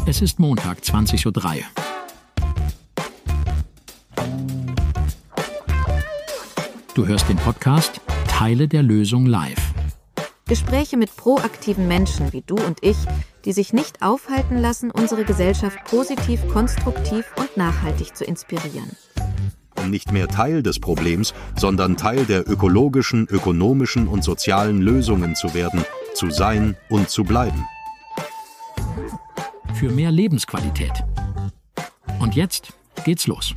Es ist Montag, 20:03 Uhr. Du hörst den Podcast Teile der Lösung live. Gespräche mit proaktiven Menschen wie du und ich, die sich nicht aufhalten lassen, unsere Gesellschaft positiv, konstruktiv und nachhaltig zu inspirieren. Um nicht mehr Teil des Problems, sondern Teil der ökologischen, ökonomischen und sozialen Lösungen zu werden, zu sein und zu bleiben. Für mehr Lebensqualität. Und jetzt geht's los.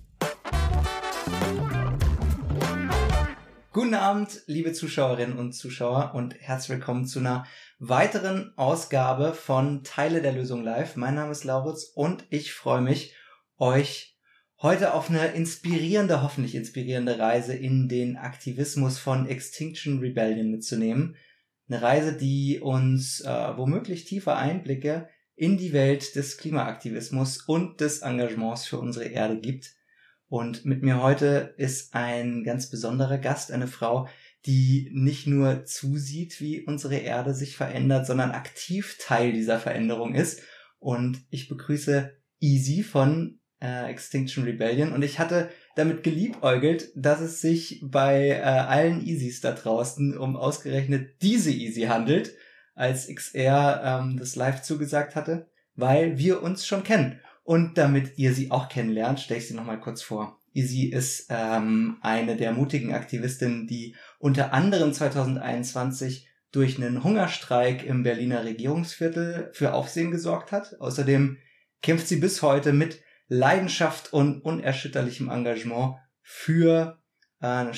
Guten Abend, liebe Zuschauerinnen und Zuschauer, und herzlich willkommen zu einer weiteren Ausgabe von Teile der Lösung live. Mein Name ist Lauritz und ich freue mich, euch heute auf eine hoffentlich inspirierende Reise in den Aktivismus von Extinction Rebellion mitzunehmen. Eine Reise, die uns womöglich tiefe Einblicke in die Welt des Klimaaktivismus und des Engagements für unsere Erde gibt. Und mit mir heute ist ein ganz besonderer Gast, eine Frau, die nicht nur zusieht, wie unsere Erde sich verändert, sondern aktiv Teil dieser Veränderung ist. Und ich begrüße Easy von Extinction Rebellion. Und ich hatte damit geliebäugelt, dass es sich bei allen Easys da draußen um ausgerechnet diese Easy handelt, als XR das live zugesagt hatte, weil wir uns schon kennen. Und damit ihr sie auch kennenlernt, stelle ich sie nochmal kurz vor. Easy ist eine der mutigen Aktivistinnen, die unter anderem 2021 durch einen Hungerstreik im Berliner Regierungsviertel für Aufsehen gesorgt hat. Außerdem kämpft sie bis heute mit Leidenschaft und unerschütterlichem Engagement für einen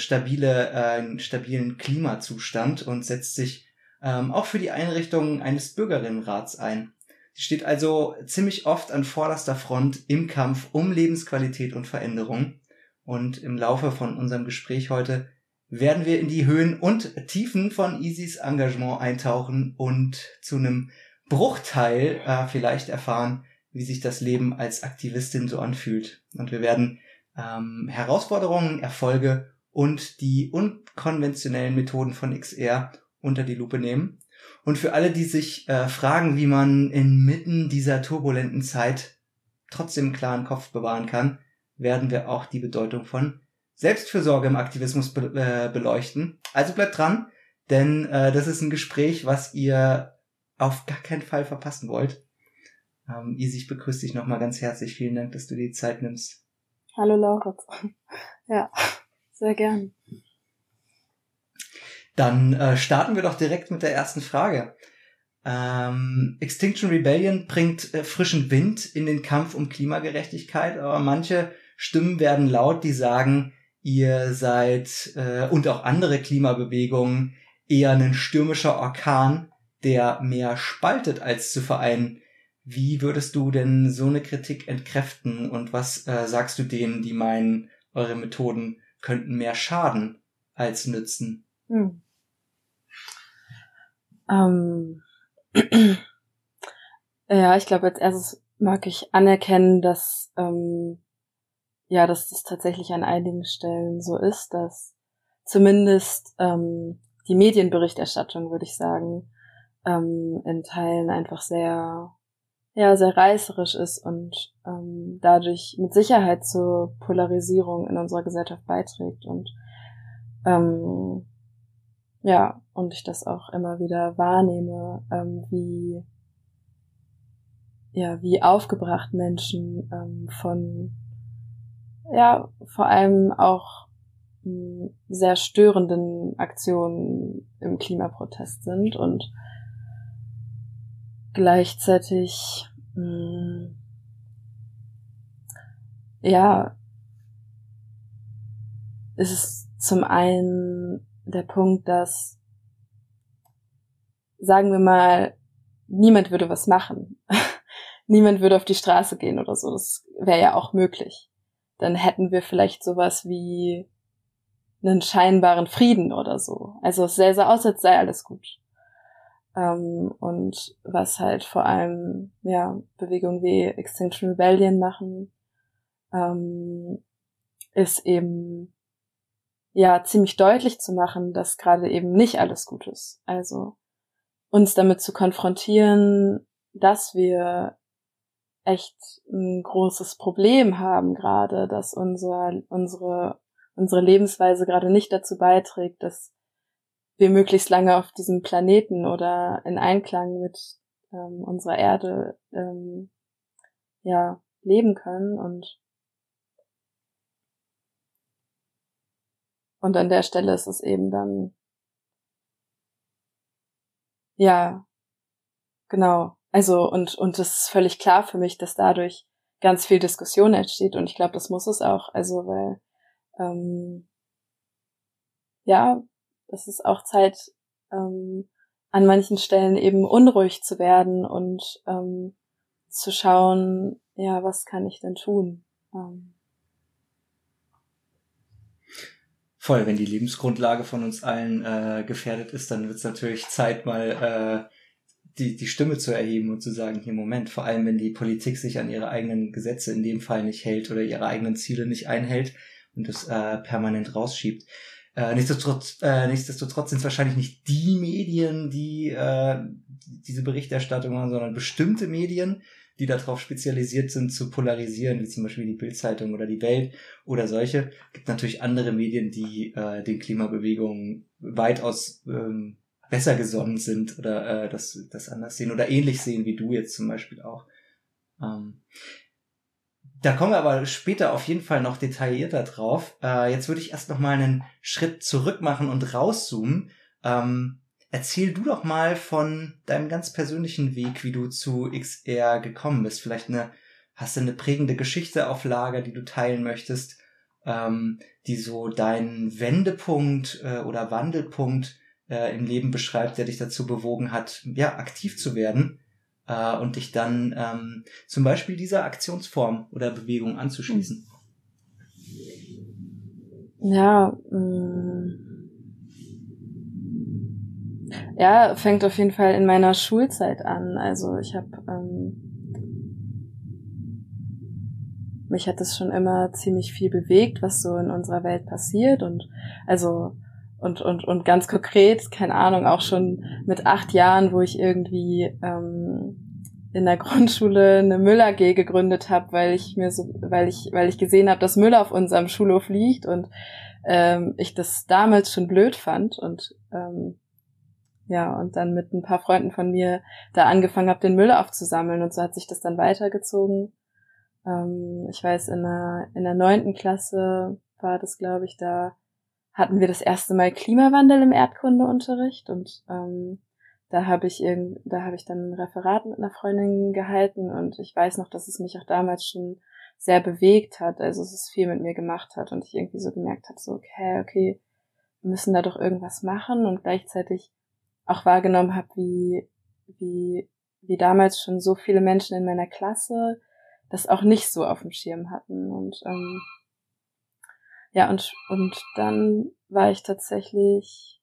stabilen Klimazustand und setzt sich auch für die Einrichtung eines Bürgerinnenrats ein. Sie steht also ziemlich oft an vorderster Front im Kampf um Lebensqualität und Veränderung. Und im Laufe von unserem Gespräch heute werden wir in die Höhen und Tiefen von Easys Engagement eintauchen und zu einem Bruchteil vielleicht erfahren, wie sich das Leben als Aktivistin so anfühlt. Und wir werden Herausforderungen, Erfolge und die unkonventionellen Methoden von XR unter die Lupe nehmen. Und für alle, die sich fragen, wie man inmitten dieser turbulenten Zeit trotzdem einen klaren Kopf bewahren kann, werden wir auch die Bedeutung von Selbstfürsorge im Aktivismus beleuchten. Also bleibt dran, denn das ist ein Gespräch, was ihr auf gar keinen Fall verpassen wollt. Easy, ich begrüße dich nochmal ganz herzlich. Vielen Dank, dass du dir die Zeit nimmst. Hallo Lauritz. Ja, sehr gern. Dann starten wir doch direkt mit der ersten Frage. Extinction Rebellion bringt frischen Wind in den Kampf um Klimagerechtigkeit, aber manche Stimmen werden laut, die sagen, ihr seid und auch andere Klimabewegungen eher ein stürmischer Orkan, der mehr spaltet als zu vereinen. Wie würdest du denn so eine Kritik entkräften und was sagst du denen, die meinen, eure Methoden könnten mehr schaden als nützen? Ja, ich glaube, als erstes mag ich anerkennen, dass dass das tatsächlich an einigen Stellen so ist, dass zumindest die Medienberichterstattung, würde ich sagen, in Teilen einfach sehr reißerisch ist und dadurch mit Sicherheit zur Polarisierung in unserer Gesellschaft beiträgt und und ich das auch immer wieder wahrnehme, wie aufgebracht Menschen von vor allem auch sehr störenden Aktionen im Klimaprotest sind und gleichzeitig ist es zum einen der Punkt, dass, sagen wir mal, niemand würde was machen. Niemand würde auf die Straße gehen oder so. Das wäre ja auch möglich. Dann hätten wir vielleicht sowas wie einen scheinbaren Frieden oder so. Also es sähe so aus, als sei alles gut. Und was halt vor allem Bewegungen wie Extinction Rebellion machen, ist eben ziemlich deutlich zu machen, dass gerade eben nicht alles gut ist. Also uns damit zu konfrontieren, dass wir echt ein großes Problem haben gerade, dass unsere Lebensweise gerade nicht dazu beiträgt, dass wir möglichst lange auf diesem Planeten oder in Einklang mit unserer Erde leben können. Und an der Stelle ist es eben dann, ja, genau. Also, und es ist völlig klar für mich, dass dadurch ganz viel Diskussion entsteht. Und ich glaube, das muss es auch. Also, weil, es ist auch Zeit, an manchen Stellen eben unruhig zu werden und zu schauen, ja, was kann ich denn tun? Voll, wenn die Lebensgrundlage von uns allen gefährdet ist, dann wird es natürlich Zeit, mal die Stimme zu erheben und zu sagen, hier Moment, vor allem wenn die Politik sich an ihre eigenen Gesetze in dem Fall nicht hält oder ihre eigenen Ziele nicht einhält und das permanent rausschiebt. Nichtsdestotrotz sind es wahrscheinlich nicht die Medien, die diese Berichterstattung machen, sondern bestimmte Medien, die darauf spezialisiert sind, zu polarisieren, wie zum Beispiel die Bild-Zeitung oder die Welt oder solche. Es gibt natürlich andere Medien, die den Klimabewegungen weitaus besser gesonnen sind oder das anders sehen oder ähnlich sehen wie du jetzt zum Beispiel auch. Da kommen wir aber später auf jeden Fall noch detaillierter drauf. Jetzt würde ich erst noch mal einen Schritt zurück machen und rauszoomen. Erzähl du doch mal von deinem ganz persönlichen Weg, wie du zu XR gekommen bist. Vielleicht hast du eine prägende Geschichte auf Lager, die du teilen möchtest, die so deinen Wendepunkt oder Wandelpunkt im Leben beschreibt, der dich dazu bewogen hat, ja, aktiv zu werden und dich dann zum Beispiel dieser Aktionsform oder Bewegung anzuschließen. Ja, ja, fängt auf jeden Fall in meiner Schulzeit an. Also ich habe mich hat es schon immer ziemlich viel bewegt, was so in unserer Welt passiert und ganz konkret, keine Ahnung, auch schon mit 8 Jahren, wo ich irgendwie in der Grundschule eine Müll-AG gegründet habe, weil ich gesehen habe, dass Müll auf unserem Schulhof liegt und ich das damals schon blöd fand und und dann mit ein paar Freunden von mir da angefangen habe, den Müll aufzusammeln und so hat sich das dann weitergezogen. Ich weiß, in der 9. Klasse war das, glaube ich, da hatten wir das erste Mal Klimawandel im Erdkundeunterricht und da habe ich dann ein Referat mit einer Freundin gehalten und ich weiß noch, dass es mich auch damals schon sehr bewegt hat, also dass es viel mit mir gemacht hat und ich irgendwie so gemerkt habe, so okay, wir müssen da doch irgendwas machen und gleichzeitig auch wahrgenommen habe, wie damals schon so viele Menschen in meiner Klasse das auch nicht so auf dem Schirm hatten und und dann war ich tatsächlich,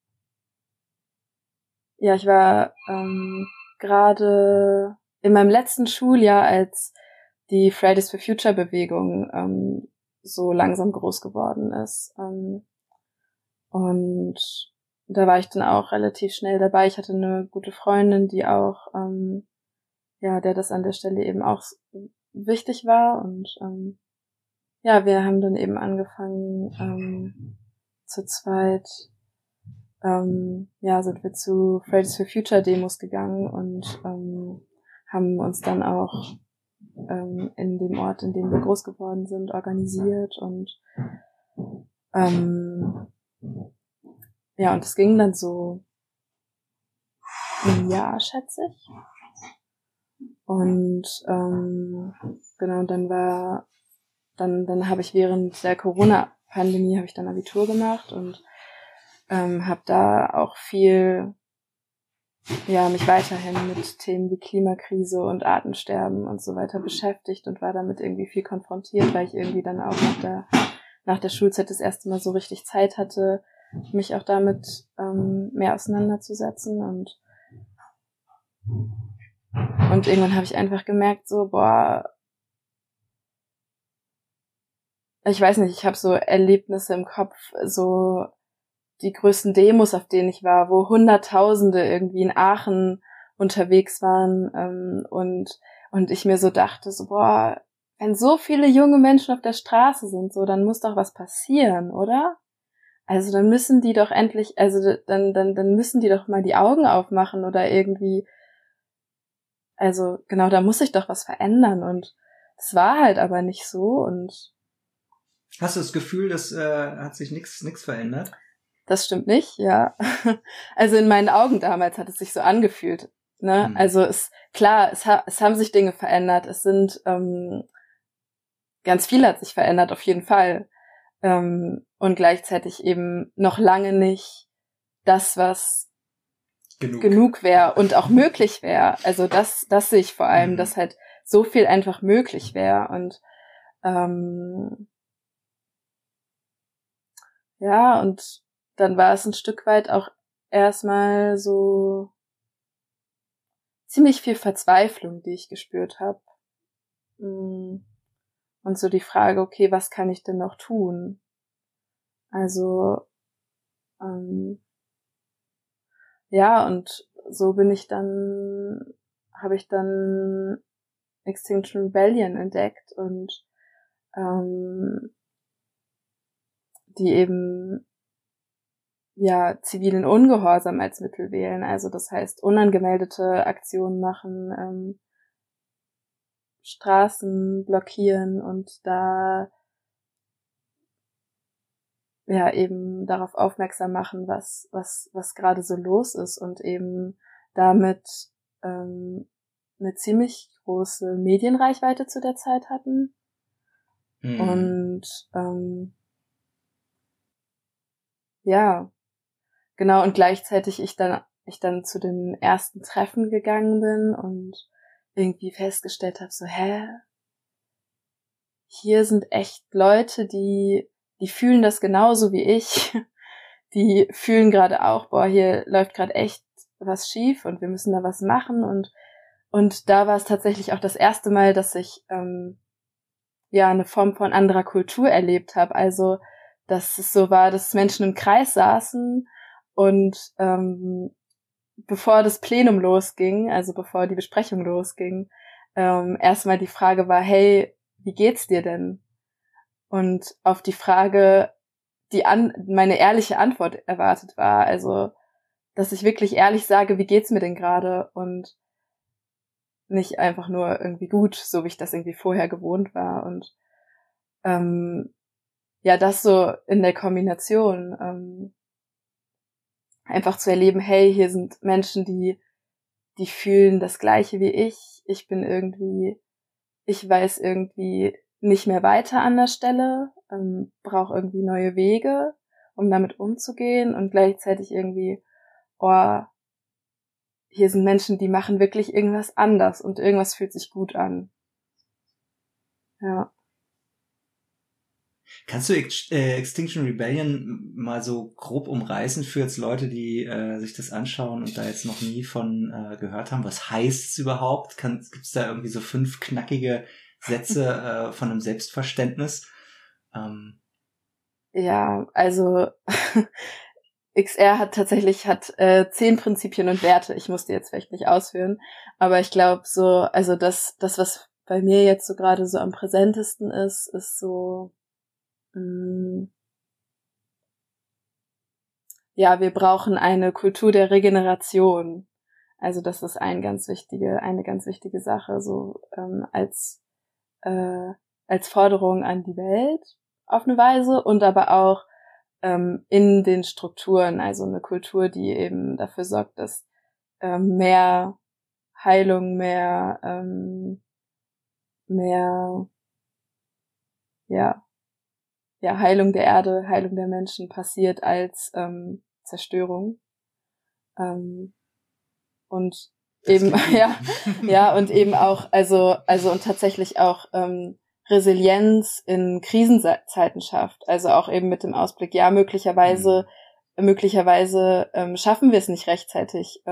ich war gerade in meinem letzten Schuljahr, als die Fridays for Future Bewegung so langsam groß geworden ist. Und da war ich dann auch relativ schnell dabei. Ich hatte eine gute Freundin, die auch, der das an der Stelle eben auch wichtig war und wir haben dann eben angefangen, zu zweit, sind wir zu Fridays for Future Demos gegangen und haben uns dann auch in dem Ort, in dem wir groß geworden sind, organisiert und und es ging dann so ein Jahr, schätze ich. Und genau, dann habe ich während der Corona-Pandemie habe ich dann Abitur gemacht und habe da auch viel mich weiterhin mit Themen wie Klimakrise und Artensterben und so weiter beschäftigt und war damit irgendwie viel konfrontiert, weil ich irgendwie dann auch nach der Schulzeit das erste Mal so richtig Zeit hatte, mich auch damit mehr auseinanderzusetzen und irgendwann habe ich einfach gemerkt, so, ich weiß nicht, ich habe so Erlebnisse im Kopf, so die größten Demos, auf denen ich war, wo Hunderttausende irgendwie in Aachen unterwegs waren und Und ich mir so dachte, so, boah, wenn so viele junge Menschen auf der Straße sind, so, dann muss doch was passieren, oder? Also dann müssen die doch endlich, also dann müssen die doch mal die Augen aufmachen oder irgendwie, also genau, da muss sich doch was verändern und es war halt aber nicht so und hast du das Gefühl, dass hat sich nichts verändert? Das stimmt nicht, ja. Also in meinen Augen damals hat es sich so angefühlt, ne? Also es haben sich Dinge verändert, es sind ganz viel hat sich verändert auf jeden Fall. Und gleichzeitig eben noch lange nicht das, was genug wäre und auch möglich wäre. Also das sehe ich vor allem, dass halt so viel einfach möglich wäre. Und ja, und dann war es ein Stück weit auch erstmal so ziemlich viel Verzweiflung, die ich gespürt habe. Und so die Frage, okay, was kann ich denn noch tun? Also, ja, und so habe ich dann Extinction Rebellion entdeckt und die eben ja zivilen Ungehorsam als Mittel wählen. Also das heißt, unangemeldete Aktionen machen, Straßen blockieren und da ja eben darauf aufmerksam machen, was gerade so los ist und eben damit eine ziemlich große Medienreichweite zu der Zeit hatten. Und ja, genau, und gleichzeitig ich dann zu den ersten Treffen gegangen bin und irgendwie festgestellt habe, so, hier sind echt Leute, die fühlen das genauso wie ich. Die fühlen gerade auch, boah, hier läuft gerade echt was schief und wir müssen da was machen. Und da war es tatsächlich auch das erste Mal, dass ich eine Form von anderer Kultur erlebt habe. Also, dass es so war, dass Menschen im Kreis saßen und bevor das Plenum losging, also bevor die Besprechung losging, erstmal die Frage war, hey, wie geht's dir denn? Und auf die Frage, meine ehrliche Antwort erwartet war, also, dass ich wirklich ehrlich sage, wie geht's mir denn gerade? Und nicht einfach nur irgendwie gut, so wie ich das irgendwie vorher gewohnt war. Und das so in der Kombination, einfach zu erleben, hey, hier sind Menschen, die fühlen das Gleiche wie ich. Ich weiß irgendwie nicht mehr weiter an der Stelle, brauche irgendwie neue Wege, um damit umzugehen und gleichzeitig irgendwie, hier sind Menschen, die machen wirklich irgendwas anders und irgendwas fühlt sich gut an. Ja. Kannst du Extinction Rebellion mal so grob umreißen für jetzt Leute, die sich das anschauen und da jetzt noch nie von gehört haben? Was heißt es überhaupt? Gibt's da irgendwie so 5 knackige Sätze von einem Selbstverständnis? Ja, also XR hat 10 Prinzipien und Werte. Ich muss die jetzt vielleicht nicht ausführen, aber ich glaube so, also das, was bei mir jetzt so gerade so am präsentesten ist so, wir brauchen eine Kultur der Regeneration. Also das ist eine ganz wichtige Sache, so als Forderung an die Welt auf eine Weise und aber auch in den Strukturen, also eine Kultur, die eben dafür sorgt, dass mehr Heilung, mehr Heilung der Erde, Heilung der Menschen passiert als Zerstörung. Und eben, und eben auch, also und tatsächlich auch Resilienz in Krisenzeiten schafft. Also auch eben mit dem Ausblick, möglicherweise schaffen wir es nicht rechtzeitig.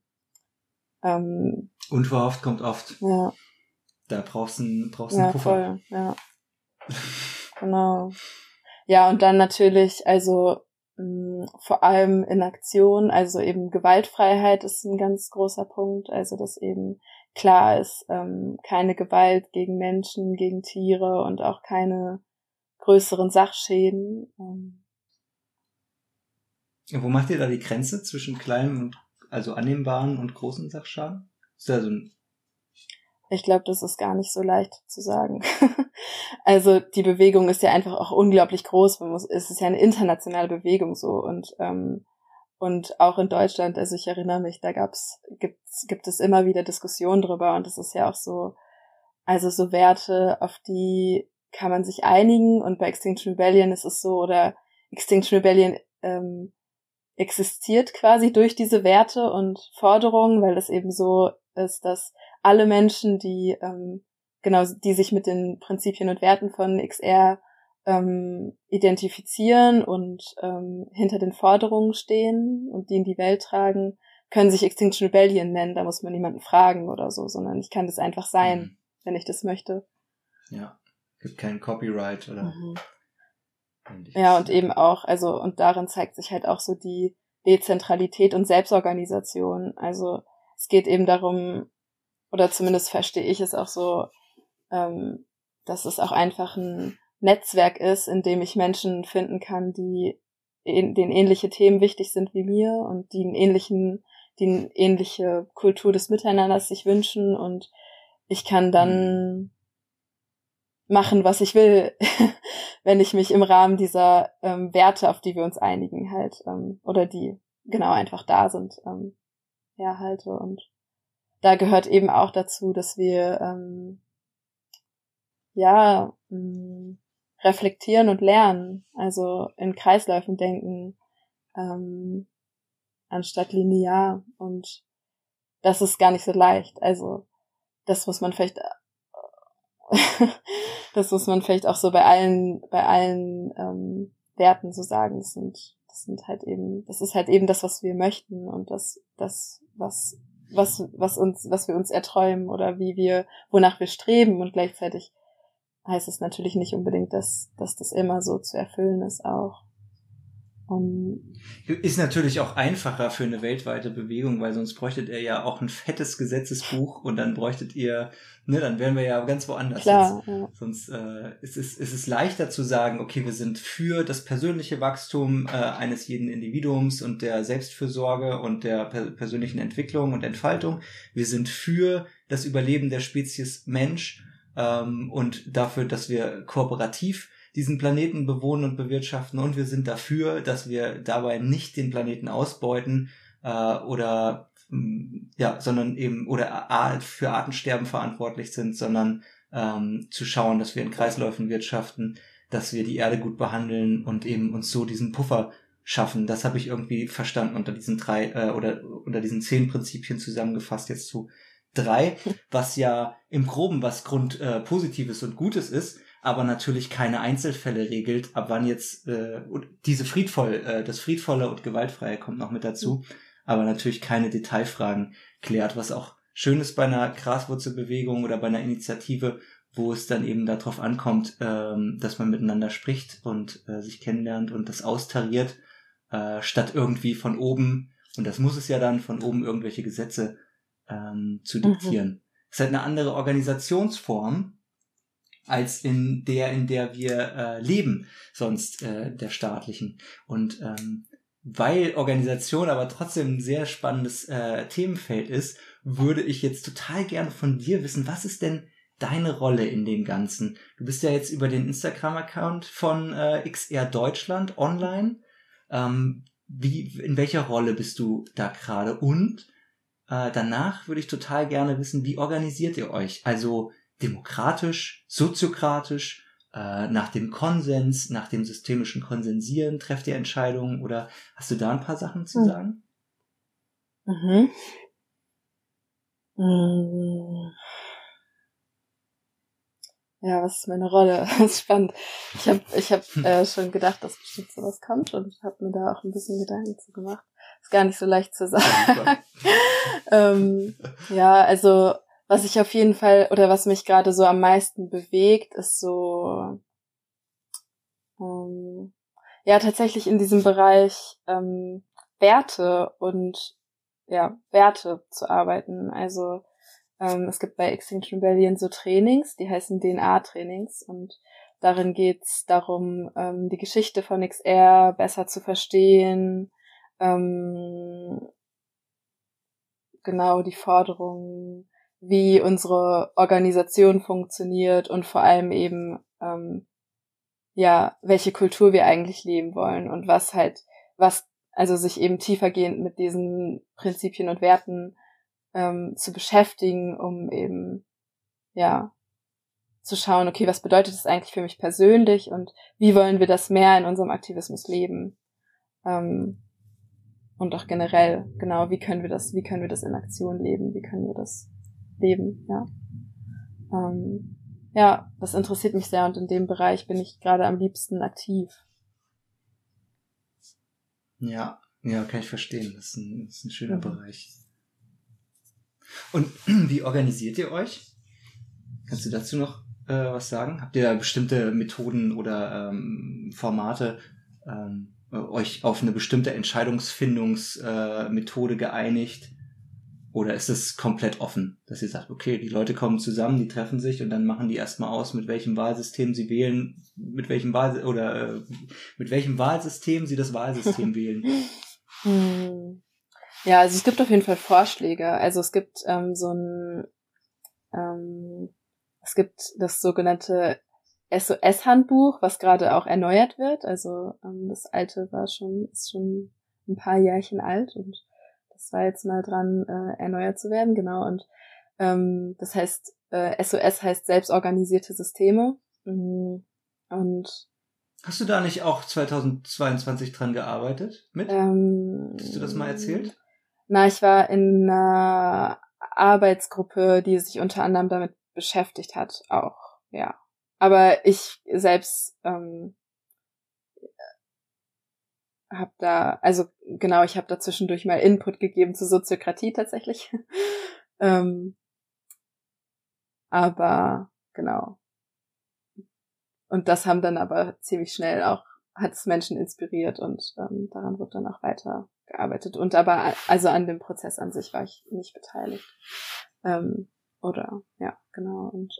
Unverhofft kommt oft. Ja. Da brauchst du einen Puffer. Voll, ja. Genau. Ja, und dann natürlich, also vor allem in Aktion, also eben Gewaltfreiheit ist ein ganz großer Punkt, also dass eben klar ist, keine Gewalt gegen Menschen, gegen Tiere und auch keine größeren Sachschäden. Wo macht ihr da die Grenze zwischen kleinen und also annehmbaren und großen Sachschaden? Ist da so ein Ich glaube, das ist gar nicht so leicht zu sagen. Also die Bewegung ist ja einfach auch unglaublich groß. Es ist ja eine internationale Bewegung so und auch in Deutschland. Also ich erinnere mich, da gibt es immer wieder Diskussionen drüber und das ist ja auch so, also so Werte, auf die kann man sich einigen und bei Extinction Rebellion ist es so, oder Extinction Rebellion existiert quasi durch diese Werte und Forderungen, weil das eben so ist, dass alle Menschen, die die sich mit den Prinzipien und Werten von XR identifizieren und hinter den Forderungen stehen und die in die Welt tragen, können sich Extinction Rebellion nennen. Da muss man niemanden fragen oder so, sondern ich kann das einfach sein, wenn ich das möchte. Ja, gibt kein Copyright oder Ja, und eben auch, also und darin zeigt sich halt auch so die Dezentralität und Selbstorganisation. Also es geht eben darum, oder zumindest verstehe ich es auch so, dass es auch einfach ein Netzwerk ist, in dem ich Menschen finden kann, denen ähnliche Themen wichtig sind wie mir und die eine ähnliche Kultur des Miteinanders sich wünschen und ich kann dann machen, was ich will, wenn ich mich im Rahmen dieser Werte, auf die wir uns einigen, halt, oder die genau einfach da sind, herhalte. Und da gehört eben auch dazu, dass wir reflektieren und lernen, also in Kreisläufen denken, anstatt linear. Und das ist gar nicht so leicht. Also das muss man vielleicht auch so bei allen Werten so sagen. Das ist halt eben das, was wir möchten und das was wir uns erträumen oder wonach wir streben, und gleichzeitig heißt es natürlich nicht unbedingt, dass das immer so zu erfüllen ist auch. Ist natürlich auch einfacher für eine weltweite Bewegung, weil sonst bräuchtet ihr ja auch ein fettes Gesetzesbuch und dann bräuchtet ihr, dann wären wir ja ganz woanders. Klar, ja. Sonst ist es leichter zu sagen, okay, wir sind für das persönliche Wachstum eines jeden Individuums und der Selbstfürsorge und der persönlichen Entwicklung und Entfaltung. Wir sind für das Überleben der Spezies Mensch und dafür, dass wir kooperativ diesen Planeten bewohnen und bewirtschaften, und wir sind dafür, dass wir dabei nicht den Planeten ausbeuten sondern eben für Artensterben verantwortlich sind, sondern zu schauen, dass wir in Kreisläufen wirtschaften, dass wir die Erde gut behandeln und eben uns so diesen Puffer schaffen. Das habe ich irgendwie verstanden unter diesen 3 oder unter diesen 10 Prinzipien zusammengefasst jetzt zu 3, was ja im Groben was Positives und Gutes ist, aber natürlich keine Einzelfälle regelt, ab wann jetzt das Friedvolle und Gewaltfreie kommt noch mit dazu, aber natürlich keine Detailfragen klärt, was auch schön ist bei einer Graswurzelbewegung oder bei einer Initiative, wo es dann eben darauf ankommt, dass man miteinander spricht und sich kennenlernt und das austariert, statt irgendwie von oben, und das muss es ja dann, von oben irgendwelche Gesetze zu diktieren. Es ist halt eine andere Organisationsform als in der wir leben, sonst der staatlichen. Und weil Organisation aber trotzdem ein sehr spannendes Themenfeld ist, würde ich jetzt total gerne von dir wissen, was ist denn deine Rolle in dem Ganzen? Du bist ja jetzt über den Instagram-Account von XR Deutschland online. In welcher Rolle bist du da gerade? Und danach würde ich total gerne wissen, wie organisiert ihr euch? Also demokratisch, soziokratisch, nach dem Konsens, nach dem systemischen Konsensieren, trefft ihr Entscheidungen, oder hast du da ein paar Sachen zu sagen? Ja, was ist meine Rolle? Das ist spannend. Ich hab schon gedacht, dass bestimmt sowas kommt, und ich habe mir da auch ein bisschen Gedanken zu gemacht. Ist gar nicht so leicht zu sagen. Ja, also was ich auf jeden Fall, oder was mich gerade so am meisten bewegt, ist so, tatsächlich in diesem Bereich Werte zu arbeiten. Also Es gibt bei Extinction Rebellion so Trainings, die heißen DNA-Trainings, und darin geht's darum, die Geschichte von XR besser zu verstehen, genau die Forderungen, wie unsere Organisation funktioniert und vor allem eben, welche Kultur wir eigentlich leben wollen und was also sich eben tiefergehend mit diesen Prinzipien und Werten zu beschäftigen, um eben, zu schauen, okay, was bedeutet das eigentlich für mich persönlich und wie wollen wir das mehr in unserem Aktivismus leben? Und auch generell, genau, wie können wir das in Aktion leben? Wie können wir das leben, das interessiert mich sehr und in dem Bereich bin ich gerade am liebsten aktiv. Ja, kann ich verstehen. Das ist ein schöner Bereich. Und wie organisiert ihr euch? Kannst du dazu noch was sagen? Habt ihr da bestimmte Methoden oder Formate, euch auf eine bestimmte Entscheidungsfindungsmethode geeinigt? Oder ist es komplett offen, dass ihr sagt, okay, die Leute kommen zusammen, die treffen sich und dann machen die erstmal aus, mit welchem Wahlsystem sie wählen, mit welchem Wahlsystem sie das Wahlsystem wählen? Ja, also es gibt auf jeden Fall Vorschläge. Also es gibt es gibt das sogenannte SOS-Handbuch, was gerade auch erneuert wird. Also das alte ist schon ein paar Jährchen alt und das war jetzt mal dran, erneuert zu werden, genau. Und das heißt, SOS heißt selbstorganisierte Systeme. Und hast du da nicht auch 2022 dran gearbeitet mit? Hast du das mal erzählt? Ich war in einer Arbeitsgruppe, die sich unter anderem damit beschäftigt hat, auch, ja. Aber ich selbst habe da zwischendurch mal Input gegeben zur Soziokratie tatsächlich. Aber genau. Und das haben dann aber ziemlich schnell hat es Menschen inspiriert und daran wurde dann auch weiter gearbeitet. Und aber, also an dem Prozess an sich war ich nicht beteiligt. Genau. Und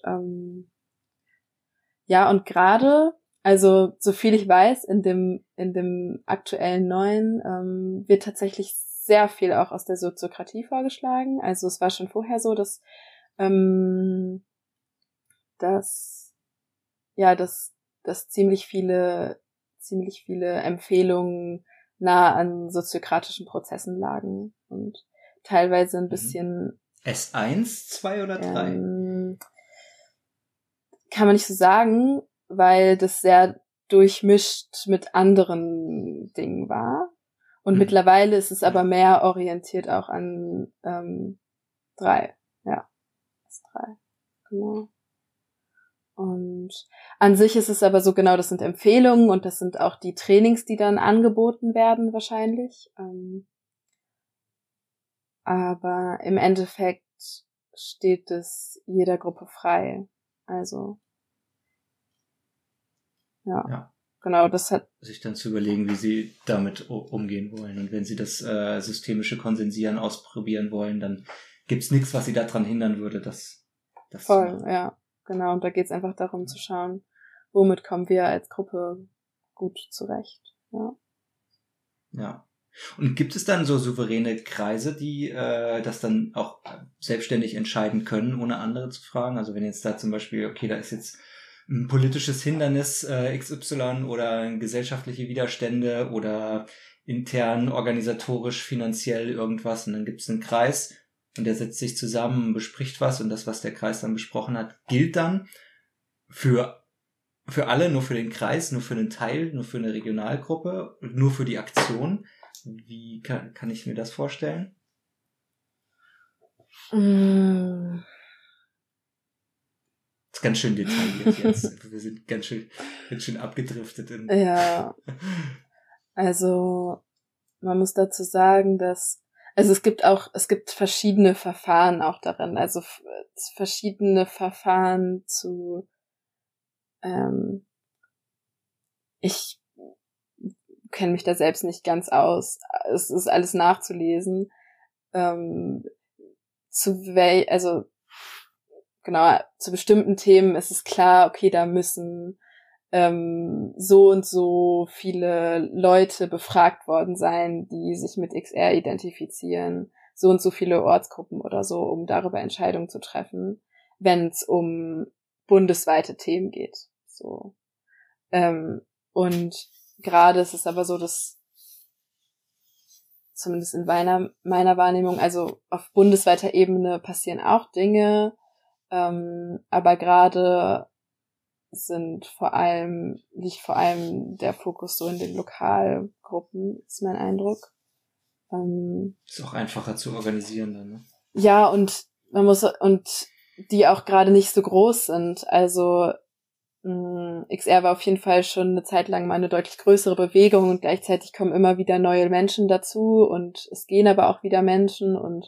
und gerade, also so viel ich weiß, in dem aktuellen neuen wird tatsächlich sehr viel auch aus der Soziokratie vorgeschlagen. Also es war schon vorher so, dass ziemlich viele Empfehlungen nah an soziokratischen Prozessen lagen und teilweise ein bisschen S1, 2 oder 3? Kann man nicht so sagen, weil das sehr durchmischt mit anderen Dingen war. Und mittlerweile ist es aber mehr orientiert auch an 3. Ja, S3. Genau. Und an sich ist es aber so, genau, das sind Empfehlungen und das sind auch die Trainings, die dann angeboten werden wahrscheinlich. Aber im Endeffekt steht es jeder Gruppe frei. Also, ja. Genau, das hat sich dann zu überlegen, wie sie damit umgehen wollen. Und wenn sie das systemische Konsensieren ausprobieren wollen, dann gibt's nichts, was sie daran hindern würde, das voll, zu machen. Ja, genau. Und da geht's einfach darum zu schauen, womit kommen wir als Gruppe gut zurecht. Ja. Ja. Und gibt es dann so souveräne Kreise, die das dann auch selbstständig entscheiden können, ohne andere zu fragen? Also wenn jetzt da zum Beispiel, okay, da ist jetzt ein politisches Hindernis XY oder gesellschaftliche Widerstände oder intern, organisatorisch, finanziell irgendwas, und dann gibt es einen Kreis und der setzt sich zusammen, bespricht was, und das, was der Kreis dann besprochen hat, gilt dann für alle, nur für den Kreis, nur für einen Teil, nur für eine Regionalgruppe, nur für die Aktion. Wie kann ich mir das vorstellen? Das ist ganz schön detailliert jetzt. Wir sind ganz schön abgedriftet. Ja, also man muss dazu sagen, dass es gibt verschiedene Verfahren auch darin, also verschiedene Verfahren zu ich kenne mich da selbst nicht ganz aus. Es ist alles nachzulesen. genau, zu bestimmten Themen ist es klar, okay, da müssen so und so viele Leute befragt worden sein, die sich mit XR identifizieren, so und so viele Ortsgruppen oder so, um darüber Entscheidungen zu treffen, wenn es um bundesweite Themen geht. So. Und gerade ist es aber so, dass zumindest in meiner Wahrnehmung, also auf bundesweiter Ebene passieren auch Dinge, aber gerade liegt vor allem der Fokus so in den Lokalgruppen, ist mein Eindruck. Ist auch einfacher zu organisieren dann, ne? Ja, und die auch gerade nicht so groß sind. Also XR war auf jeden Fall schon eine Zeit lang mal eine deutlich größere Bewegung und gleichzeitig kommen immer wieder neue Menschen dazu und es gehen aber auch wieder Menschen und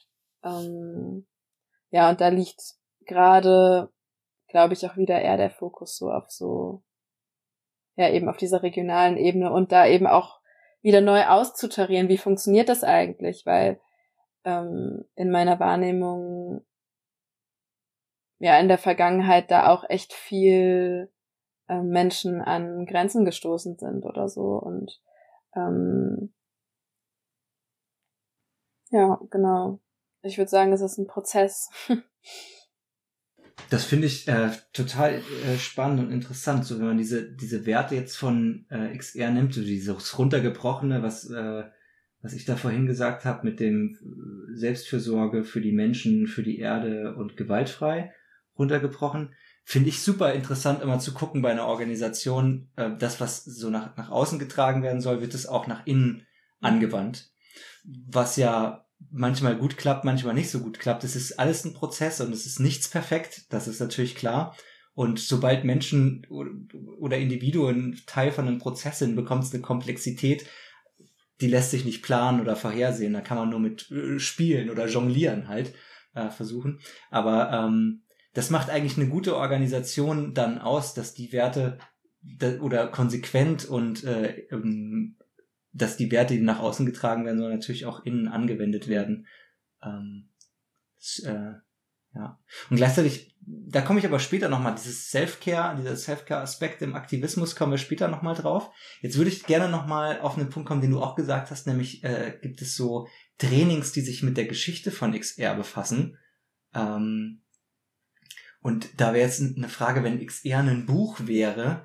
ja, und da liegt gerade, glaube ich, auch wieder eher der Fokus so auf eben auf dieser regionalen Ebene und da eben auch wieder neu auszutarieren, wie funktioniert das eigentlich, weil in meiner Wahrnehmung ja in der Vergangenheit da auch echt viel Menschen an Grenzen gestoßen sind oder so und ja, genau. Ich würde sagen, es ist ein Prozess. Das finde ich total spannend und interessant, so wenn man diese Werte jetzt von XR nimmt, so dieses runtergebrochene, was ich da vorhin gesagt habe mit dem Selbstfürsorge für die Menschen, für die Erde und gewaltfrei runtergebrochen, finde ich super interessant, immer zu gucken bei einer Organisation, das, was so nach außen getragen werden soll, wird es auch nach innen angewandt. Was ja manchmal gut klappt, manchmal nicht so gut klappt. Es ist alles ein Prozess und es ist nichts perfekt, das ist natürlich klar. Und sobald Menschen oder Individuen Teil von einem Prozess sind, bekommt es eine Komplexität, die lässt sich nicht planen oder vorhersehen. Da kann man nur mit spielen oder jonglieren halt versuchen. Aber das macht eigentlich eine gute Organisation dann aus, dass die Werte oder konsequent und dass die Werte, die nach außen getragen werden, sollen natürlich auch innen angewendet werden. Ja. Und gleichzeitig, da komme ich aber später nochmal, dieser Self-Care-Aspekt im Aktivismus kommen wir später nochmal drauf. Jetzt würde ich gerne nochmal auf einen Punkt kommen, den du auch gesagt hast, nämlich gibt es so Trainings, die sich mit der Geschichte von XR befassen. Und da wäre jetzt eine Frage, wenn XR ein Buch wäre,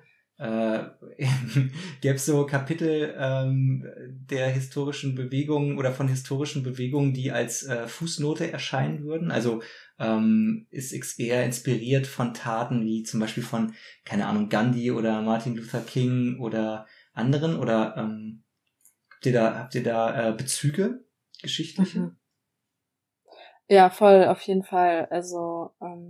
gäbe es so Kapitel der historischen Bewegungen oder von historischen Bewegungen, die als Fußnote erscheinen würden. Also ist XR inspiriert von Taten wie zum Beispiel von, keine Ahnung, Gandhi oder Martin Luther King oder anderen? Oder habt ihr da Bezüge geschichtliche? Mhm. Ja, voll, auf jeden Fall. Also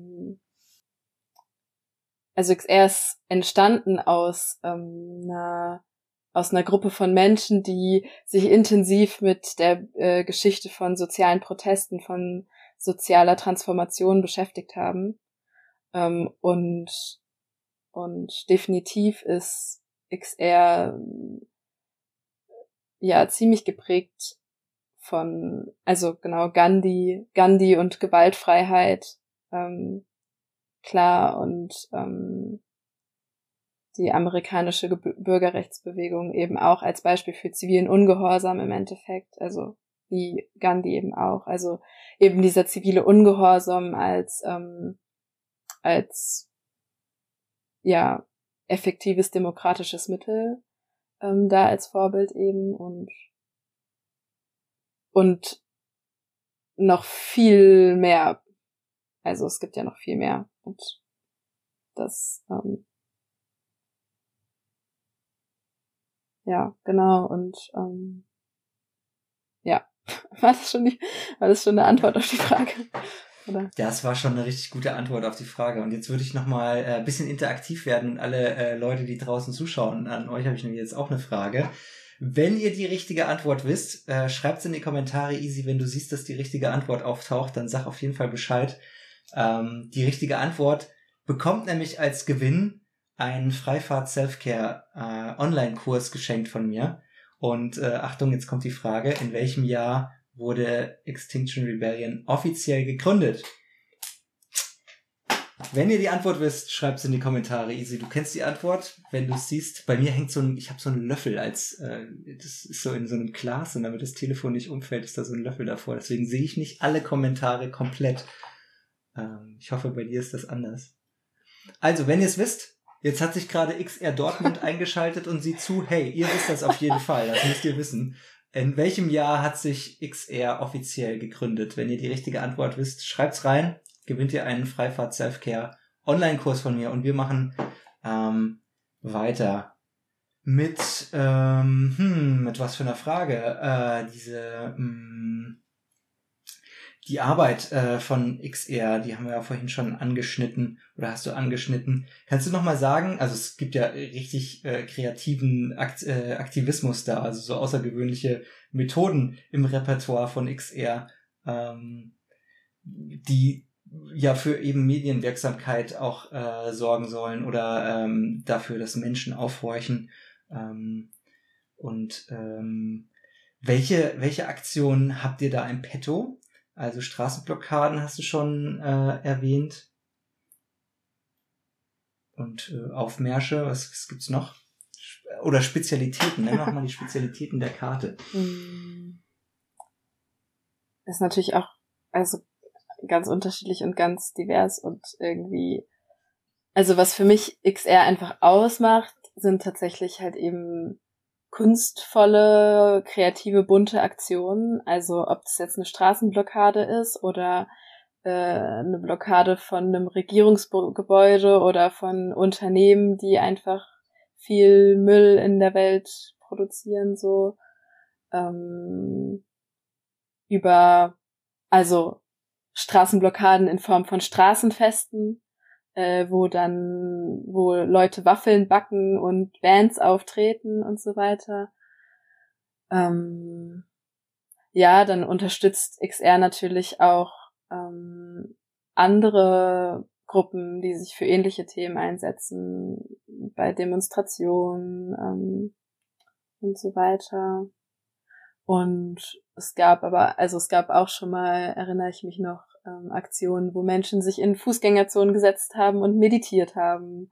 XR ist entstanden aus einer Gruppe von Menschen, die sich intensiv mit der Geschichte von sozialen Protesten, von sozialer Transformation beschäftigt haben. Und definitiv ist XR ja ziemlich geprägt von, also genau, Gandhi und Gewaltfreiheit, klar, und die amerikanische Bürgerrechtsbewegung eben auch als Beispiel für zivilen Ungehorsam im Endeffekt, also wie Gandhi eben auch, also eben dieser zivile Ungehorsam als ja effektives demokratisches Mittel da als Vorbild eben und noch viel mehr. Also es gibt ja noch viel mehr und das ja, genau, und ja, war das schon eine Antwort auf die Frage? Oder? Das war schon eine richtig gute Antwort auf die Frage. Und jetzt würde ich nochmal ein bisschen interaktiv werden und alle Leute, die draußen zuschauen, an euch habe ich nämlich jetzt auch eine Frage. Wenn ihr die richtige Antwort wisst, schreibt es in die Kommentare, easy. Wenn du siehst, dass die richtige Antwort auftaucht, dann sag auf jeden Fall Bescheid. Die richtige Antwort bekommt nämlich als Gewinn einen Freifahrt Selfcare Online-Kurs geschenkt von mir. Und Achtung, jetzt kommt die Frage, in welchem Jahr wurde Extinction Rebellion offiziell gegründet? Wenn ihr die Antwort wisst, schreibt es in die Kommentare. Easy, du kennst die Antwort. Wenn du es siehst, bei mir hängt ich habe so einen Löffel das ist so in so einem Glas und damit das Telefon nicht umfällt, ist da so ein Löffel davor. Deswegen sehe ich nicht alle Kommentare komplett. Ich hoffe, bei dir ist das anders. Also, wenn ihr es wisst, jetzt hat sich gerade XR Dortmund eingeschaltet und sieht zu, hey, ihr wisst das auf jeden Fall, das müsst ihr wissen. In welchem Jahr hat sich XR offiziell gegründet? Wenn ihr die richtige Antwort wisst, schreibt's rein. Gewinnt ihr einen Freifahrt Selfcare Online-Kurs von mir und wir machen weiter mit was für einer Frage? Die Arbeit von XR, die haben wir ja vorhin schon angeschnitten oder hast du angeschnitten. Kannst du nochmal sagen, also es gibt ja richtig kreativen Aktivismus da, also so außergewöhnliche Methoden im Repertoire von XR, die ja für eben Medienwirksamkeit auch sorgen sollen oder dafür, dass Menschen aufhorchen. Welche Aktionen habt ihr da im Petto? Also Straßenblockaden hast du schon erwähnt. Und Aufmärsche, was gibt's noch? Oder Spezialitäten, nenn doch mal die Spezialitäten der Karte. Ist natürlich auch, also ganz unterschiedlich und ganz divers und irgendwie, also was für mich XR einfach ausmacht, sind tatsächlich halt eben kunstvolle, kreative, bunte Aktionen. Also ob das jetzt eine Straßenblockade ist oder eine Blockade von einem Regierungsgebäude oder von Unternehmen, die einfach viel Müll in der Welt produzieren, so also Straßenblockaden in Form von Straßenfesten, wo Leute Waffeln backen und Bands auftreten und so weiter. Ja, dann unterstützt XR natürlich auch andere Gruppen, die sich für ähnliche Themen einsetzen, bei Demonstrationen und so weiter. Und es gab auch schon mal, erinnere ich mich noch, Aktionen, wo Menschen sich in Fußgängerzonen gesetzt haben und meditiert haben.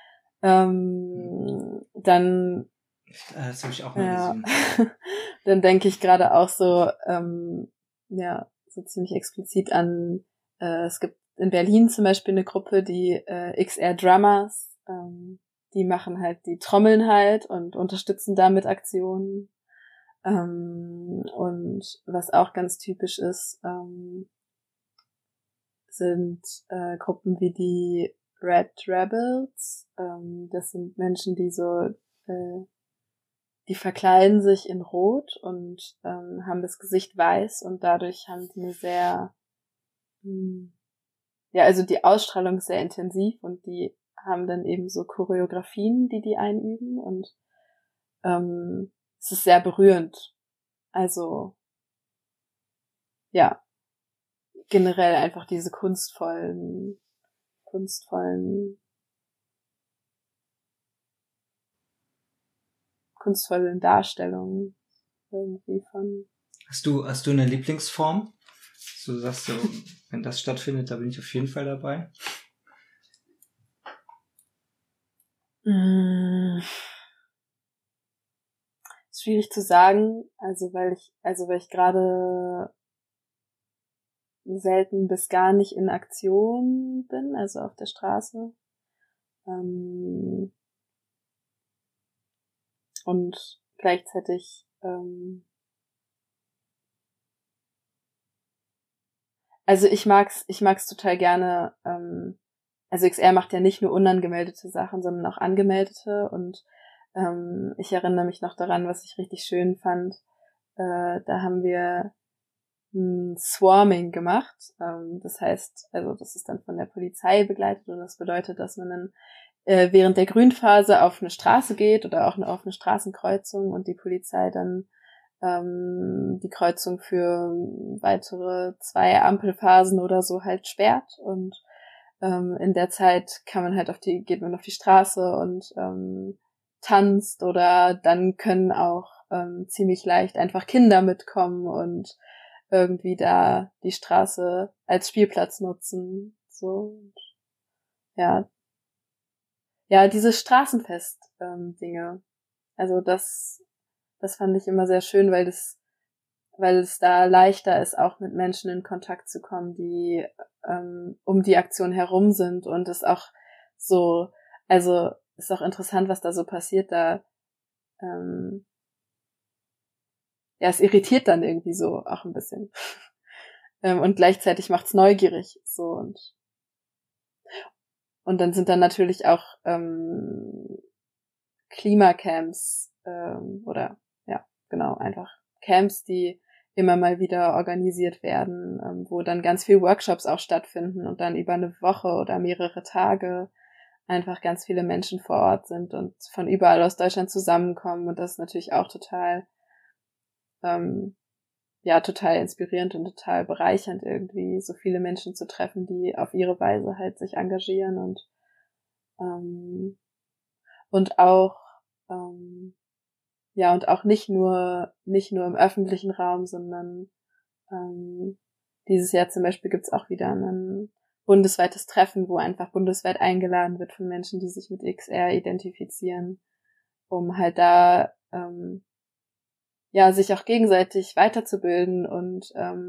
Dann das habe ich auch mal gesehen. Dann denke ich gerade auch so, so ziemlich explizit an, es gibt in Berlin zum Beispiel eine Gruppe, die XR Drummers, die trommeln halt und unterstützen damit Aktionen. Und was auch ganz typisch ist, sind Gruppen wie die Red Rebels. Das sind Menschen, die die verkleiden sich in Rot und haben das Gesicht weiß und dadurch haben die eine sehr, also die Ausstrahlung ist sehr intensiv und die haben dann eben so Choreografien, die einüben und es ist sehr berührend. Also, ja, generell einfach diese kunstvollen Darstellungen irgendwie von. Hast du eine Lieblingsform? Du sagst so, wenn das stattfindet, da bin ich auf jeden Fall dabei. Ist schwierig zu sagen, weil ich gerade selten bis gar nicht in Aktion bin, also auf der Straße. Und gleichzeitig also ich mag's total gerne. Also XR macht ja nicht nur unangemeldete Sachen, sondern auch angemeldete und ich erinnere mich noch daran, was ich richtig schön fand. Da haben wir ein Swarming gemacht. Das heißt, also das ist dann von der Polizei begleitet und das bedeutet, dass man dann während der Grünphase auf eine Straße geht oder auch auf eine Straßenkreuzung und die Polizei dann die Kreuzung für weitere 2 Ampelphasen oder so halt sperrt und in der Zeit geht man auf die Straße und tanzt oder dann können auch ziemlich leicht einfach Kinder mitkommen und irgendwie da die Straße als Spielplatz nutzen. So. diese Straßenfest-Dinge. Also das fand ich immer sehr schön, weil es da leichter ist, auch mit Menschen in Kontakt zu kommen, die um die Aktion herum sind, und es auch so, also ist auch interessant, was da so passiert, da es irritiert dann irgendwie so auch ein bisschen. Und gleichzeitig macht's neugierig, so, und dann sind dann natürlich auch Klimacamps oder ja, genau, einfach Camps, die immer mal wieder organisiert werden, wo dann ganz viel Workshops auch stattfinden und dann über eine Woche oder mehrere Tage einfach ganz viele Menschen vor Ort sind und von überall aus Deutschland zusammenkommen, und das ist natürlich auch total total inspirierend und total bereichernd irgendwie, so viele Menschen zu treffen, die auf ihre Weise halt sich engagieren und auch und auch nicht nur im öffentlichen Raum, sondern dieses Jahr zum Beispiel gibt's auch wieder ein bundesweites Treffen, wo einfach bundesweit eingeladen wird von Menschen, die sich mit XR identifizieren, um halt da sich auch gegenseitig weiterzubilden und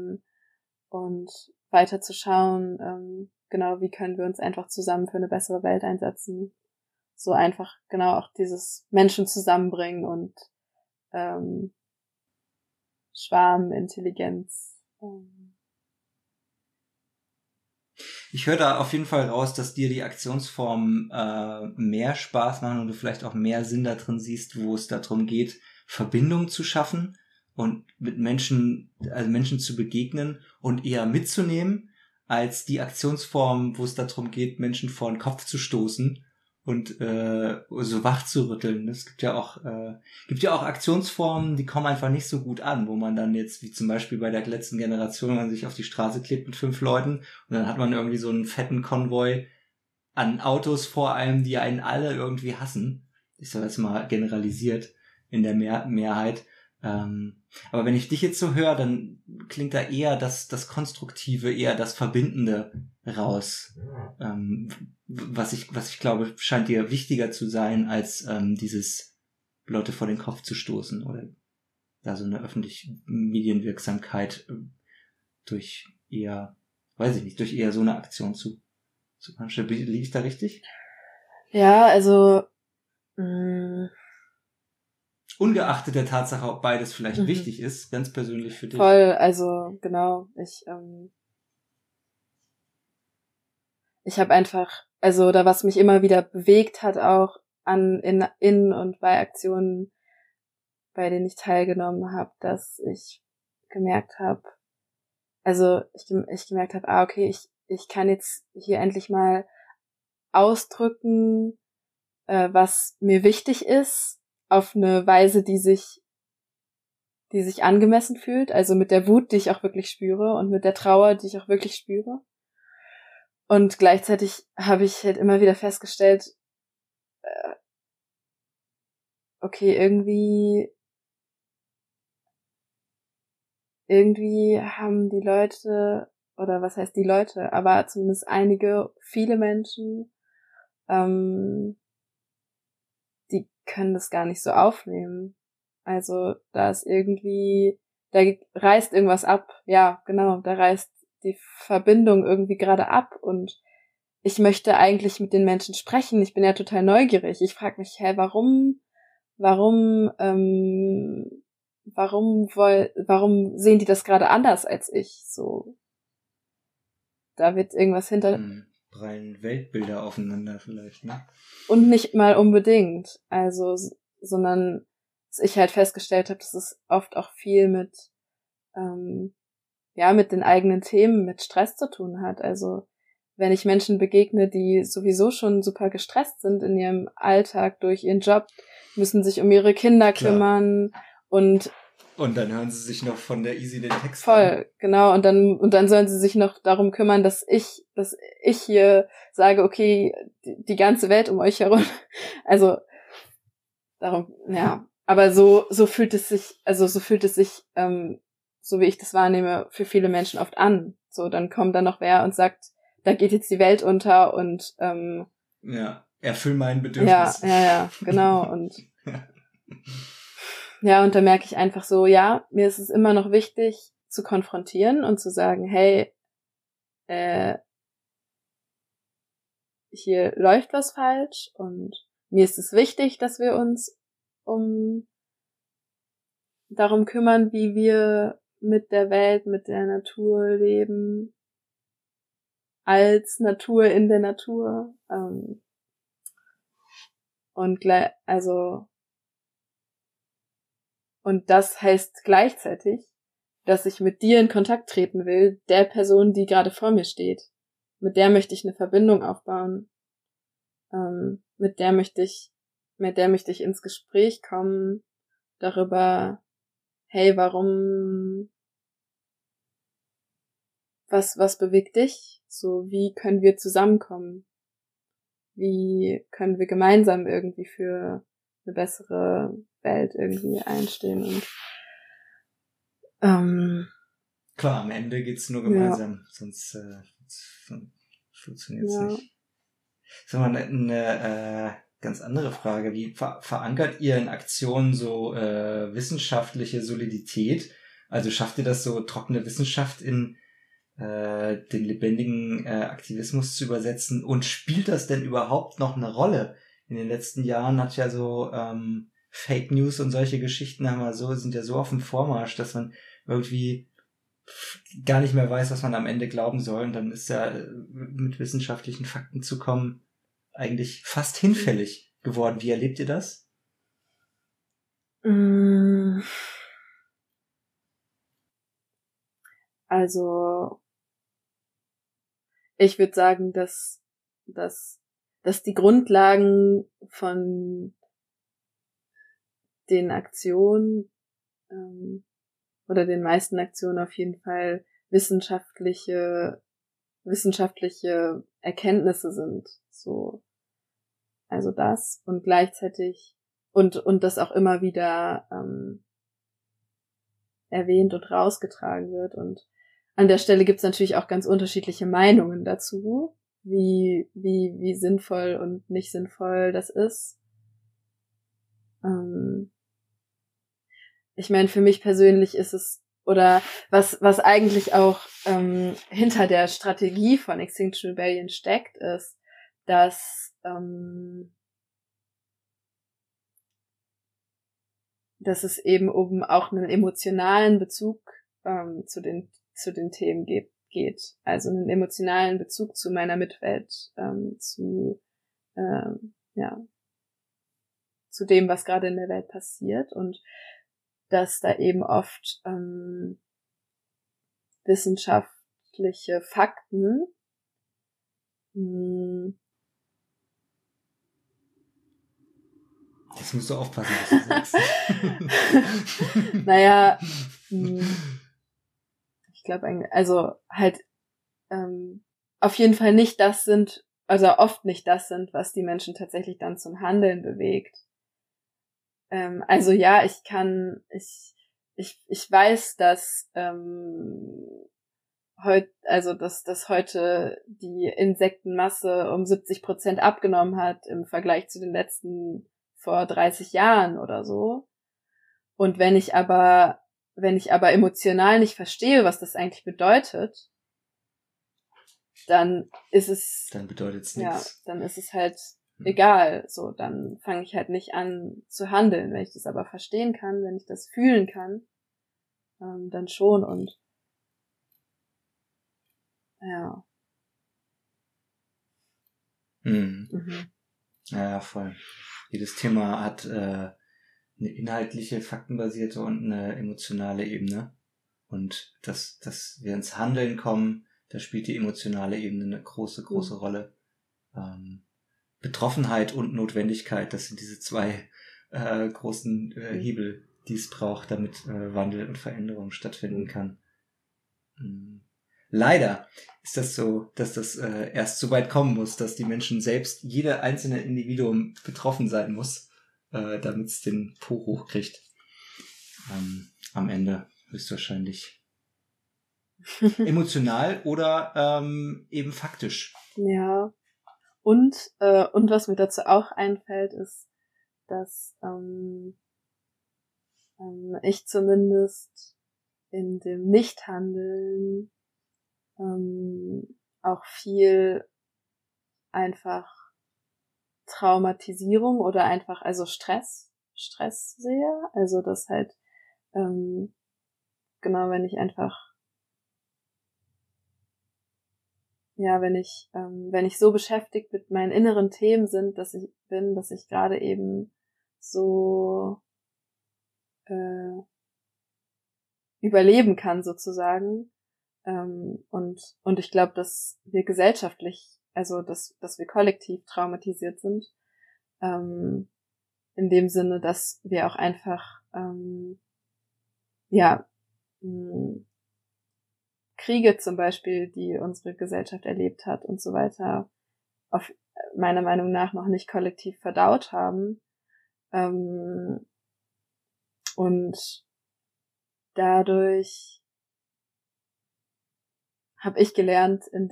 weiter zu schauen, genau, wie können wir uns einfach zusammen für eine bessere Welt einsetzen. So einfach, genau, auch dieses Menschen zusammenbringen und Schwarmintelligenz. Ich höre da auf jeden Fall raus, dass dir die Aktionsformen mehr Spaß machen und du vielleicht auch mehr Sinn da drin siehst, wo es darum geht, Verbindung zu schaffen und mit Menschen zu begegnen und eher mitzunehmen, als die Aktionsformen, wo es darum geht, Menschen vor den Kopf zu stoßen und so wach zu rütteln. Es gibt ja auch Aktionsformen, die kommen einfach nicht so gut an, wo man dann jetzt, wie zum Beispiel bei der letzten Generation, man sich auf die Straße klebt mit 5 Leuten und dann hat man irgendwie so einen fetten Konvoi an Autos vor einem, die einen alle irgendwie hassen. Ich sage jetzt mal generalisiert in der Mehrheit. Aber wenn ich dich jetzt so höre, dann klingt da eher das Konstruktive, eher das Verbindende raus. Was ich glaube, scheint dir wichtiger zu sein, als dieses Leute vor den Kopf zu stoßen oder da so eine öffentliche Medienwirksamkeit durch eher so eine Aktion zu machen. Liege ich da richtig? Ja, also ungeachtet der Tatsache, ob beides vielleicht wichtig ist, ganz persönlich für dich. Voll, also genau, ich habe einfach, also da was mich immer wieder bewegt hat, auch in und bei Aktionen, bei denen ich teilgenommen habe, dass ich gemerkt habe, okay, ich kann jetzt hier endlich mal ausdrücken, was mir wichtig ist, auf eine Weise, die sich angemessen fühlt, also mit der Wut, die ich auch wirklich spüre und mit der Trauer, die ich auch wirklich spüre. Und gleichzeitig habe ich halt immer wieder festgestellt, okay, irgendwie haben die Leute, oder was heißt die Leute, aber zumindest viele Menschen, die können das gar nicht so aufnehmen. Also da reißt irgendwas ab. Ja, genau, da reißt die Verbindung irgendwie gerade ab und ich möchte eigentlich mit den Menschen sprechen. Ich bin ja total neugierig. Ich frage mich, warum sehen die das gerade anders als ich? So, da wird irgendwas hinter... Prallen Weltbilder aufeinander vielleicht, ne? Und nicht mal unbedingt. Also, sondern, dass ich halt festgestellt habe, dass es oft auch viel mit den eigenen Themen, mit Stress zu tun hat. Also, wenn ich Menschen begegne, die sowieso schon super gestresst sind in ihrem Alltag durch ihren Job, müssen sich um ihre Kinder kümmern und dann hören sie sich noch von der Easy den Text voll, an. genau, und dann sollen sie sich noch darum kümmern, dass ich hier sage, okay, die ganze Welt um euch herum, also darum, ja, aber so fühlt es sich, so wie ich das wahrnehme, für viele Menschen oft an. So, dann kommt da noch wer und sagt, da geht jetzt die Welt unter und ja, erfüll mein Bedürfnis. Ja, genau. Und ja, und da merke ich einfach so, ja, mir ist es immer noch wichtig zu konfrontieren und zu sagen, hey, hier läuft was falsch und mir ist es wichtig, dass wir uns darum kümmern, wie wir mit der Welt, mit der Natur leben, als Natur in der Natur. Und das heißt gleichzeitig, dass ich mit dir in Kontakt treten will, der Person, die gerade vor mir steht. Mit der möchte ich eine Verbindung aufbauen. Mit der möchte ich ins Gespräch kommen darüber, hey, was bewegt dich? So, wie können wir zusammenkommen? Wie können wir gemeinsam irgendwie für eine bessere Welt irgendwie einstehen? Und klar, am Ende geht's nur gemeinsam, sonst funktioniert's nicht. So, mal eine ganz andere Frage. Wie verankert ihr in Aktionen so wissenschaftliche Solidität? Also schafft ihr das so, trockene Wissenschaft in den lebendigen Aktivismus zu übersetzen? Und spielt das denn überhaupt noch eine Rolle? In den letzten Jahren hat ja so Fake News und solche Geschichten sind ja so auf dem Vormarsch, dass man irgendwie gar nicht mehr weiß, was man am Ende glauben soll. Und dann ist ja mit wissenschaftlichen Fakten zu kommen eigentlich fast hinfällig geworden. Wie erlebt ihr das? Also ich würde sagen, dass die Grundlagen von den Aktionen oder den meisten Aktionen auf jeden Fall wissenschaftliche Erkenntnisse sind. So, also das und gleichzeitig und das auch immer wieder erwähnt und rausgetragen wird. Und an der Stelle gibt's natürlich auch ganz unterschiedliche Meinungen dazu, wie sinnvoll und nicht sinnvoll das ist. Ich meine, für mich persönlich ist es, oder was eigentlich auch hinter der Strategie von Extinction Rebellion steckt, ist, dass es eben auch einen emotionalen Bezug zu den Themen geht. Also einen emotionalen Bezug zu meiner Mitwelt, zu dem, was gerade in der Welt passiert, und dass da eben oft wissenschaftliche Fakten Jetzt musst du aufpassen, was du sagst. Naja, ich glaube eigentlich, also halt auf jeden Fall nicht das sind, also oft nicht das sind, was die Menschen tatsächlich dann zum Handeln bewegt. Also ja, ich weiß, dass dass heute die Insektenmasse um 70% abgenommen hat im Vergleich zu den letzten vor 30 Jahren oder so. Und wenn ich aber emotional nicht verstehe, was das eigentlich bedeutet, dann bedeutet's nichts. Ja, dann ist es halt egal. So, dann fange ich halt nicht an zu handeln. Wenn ich das aber verstehen kann, wenn ich das fühlen kann, dann schon. Und ja. Ja, voll. Jedes Thema hat eine inhaltliche, faktenbasierte und eine emotionale Ebene. Und dass wir ins Handeln kommen, da spielt die emotionale Ebene eine große Rolle. Betroffenheit und Notwendigkeit, das sind diese zwei großen Hebel, die es braucht, damit Wandel und Veränderung stattfinden kann. Leider ist das so, dass das erst so weit kommen muss, dass die Menschen selbst, jeder einzelne Individuum betroffen sein muss, damit es den Po hochkriegt. Am Ende höchstwahrscheinlich. Emotional oder eben faktisch. Ja. Und was mir dazu auch einfällt, ist, dass ich zumindest in dem Nichthandeln auch viel einfach Traumatisierung oder einfach also Stress sehe. Also das halt genau, wenn ich einfach wenn ich so beschäftigt mit meinen inneren Themen dass ich gerade eben so überleben kann sozusagen. Und ich glaube, dass wir gesellschaftlich, also dass wir kollektiv traumatisiert sind, in dem Sinne, dass wir auch einfach Kriege zum Beispiel, die unsere Gesellschaft erlebt hat und so weiter, auf meiner Meinung nach noch nicht kollektiv verdaut haben. Und dadurch habe ich gelernt im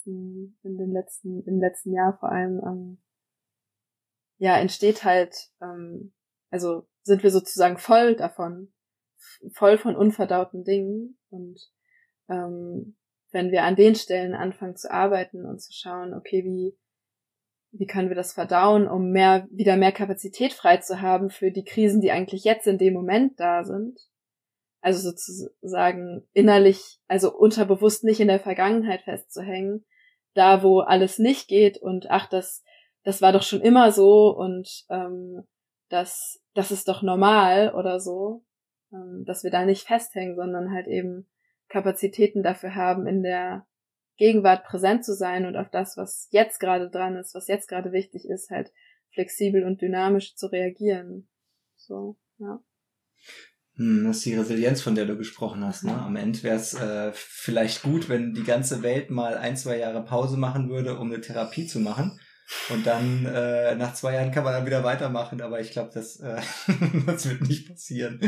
letzten Jahr vor allem, entsteht halt, also sind wir sozusagen voll von unverdauten Dingen und wenn wir an den Stellen anfangen zu arbeiten und zu schauen, okay, wie können wir das verdauen, um wieder mehr Kapazität frei zu haben für die Krisen, die eigentlich jetzt in dem Moment da sind. Also sozusagen innerlich, also unterbewusst nicht in der Vergangenheit festzuhängen, da wo alles nicht geht und das war doch schon immer so und das ist doch normal oder so, dass wir da nicht festhängen, sondern halt eben Kapazitäten dafür haben, in der Gegenwart präsent zu sein und auf das, was jetzt gerade dran ist, was jetzt gerade wichtig ist, halt flexibel und dynamisch zu reagieren. So, ja. Das ist die Resilienz, von der du gesprochen hast. Ne? Am Ende wäre es vielleicht gut, wenn die ganze Welt mal 1-2 Jahre Pause machen würde, um eine Therapie zu machen. Und dann nach 2 Jahren kann man dann wieder weitermachen. Aber ich glaube, das wird nicht passieren.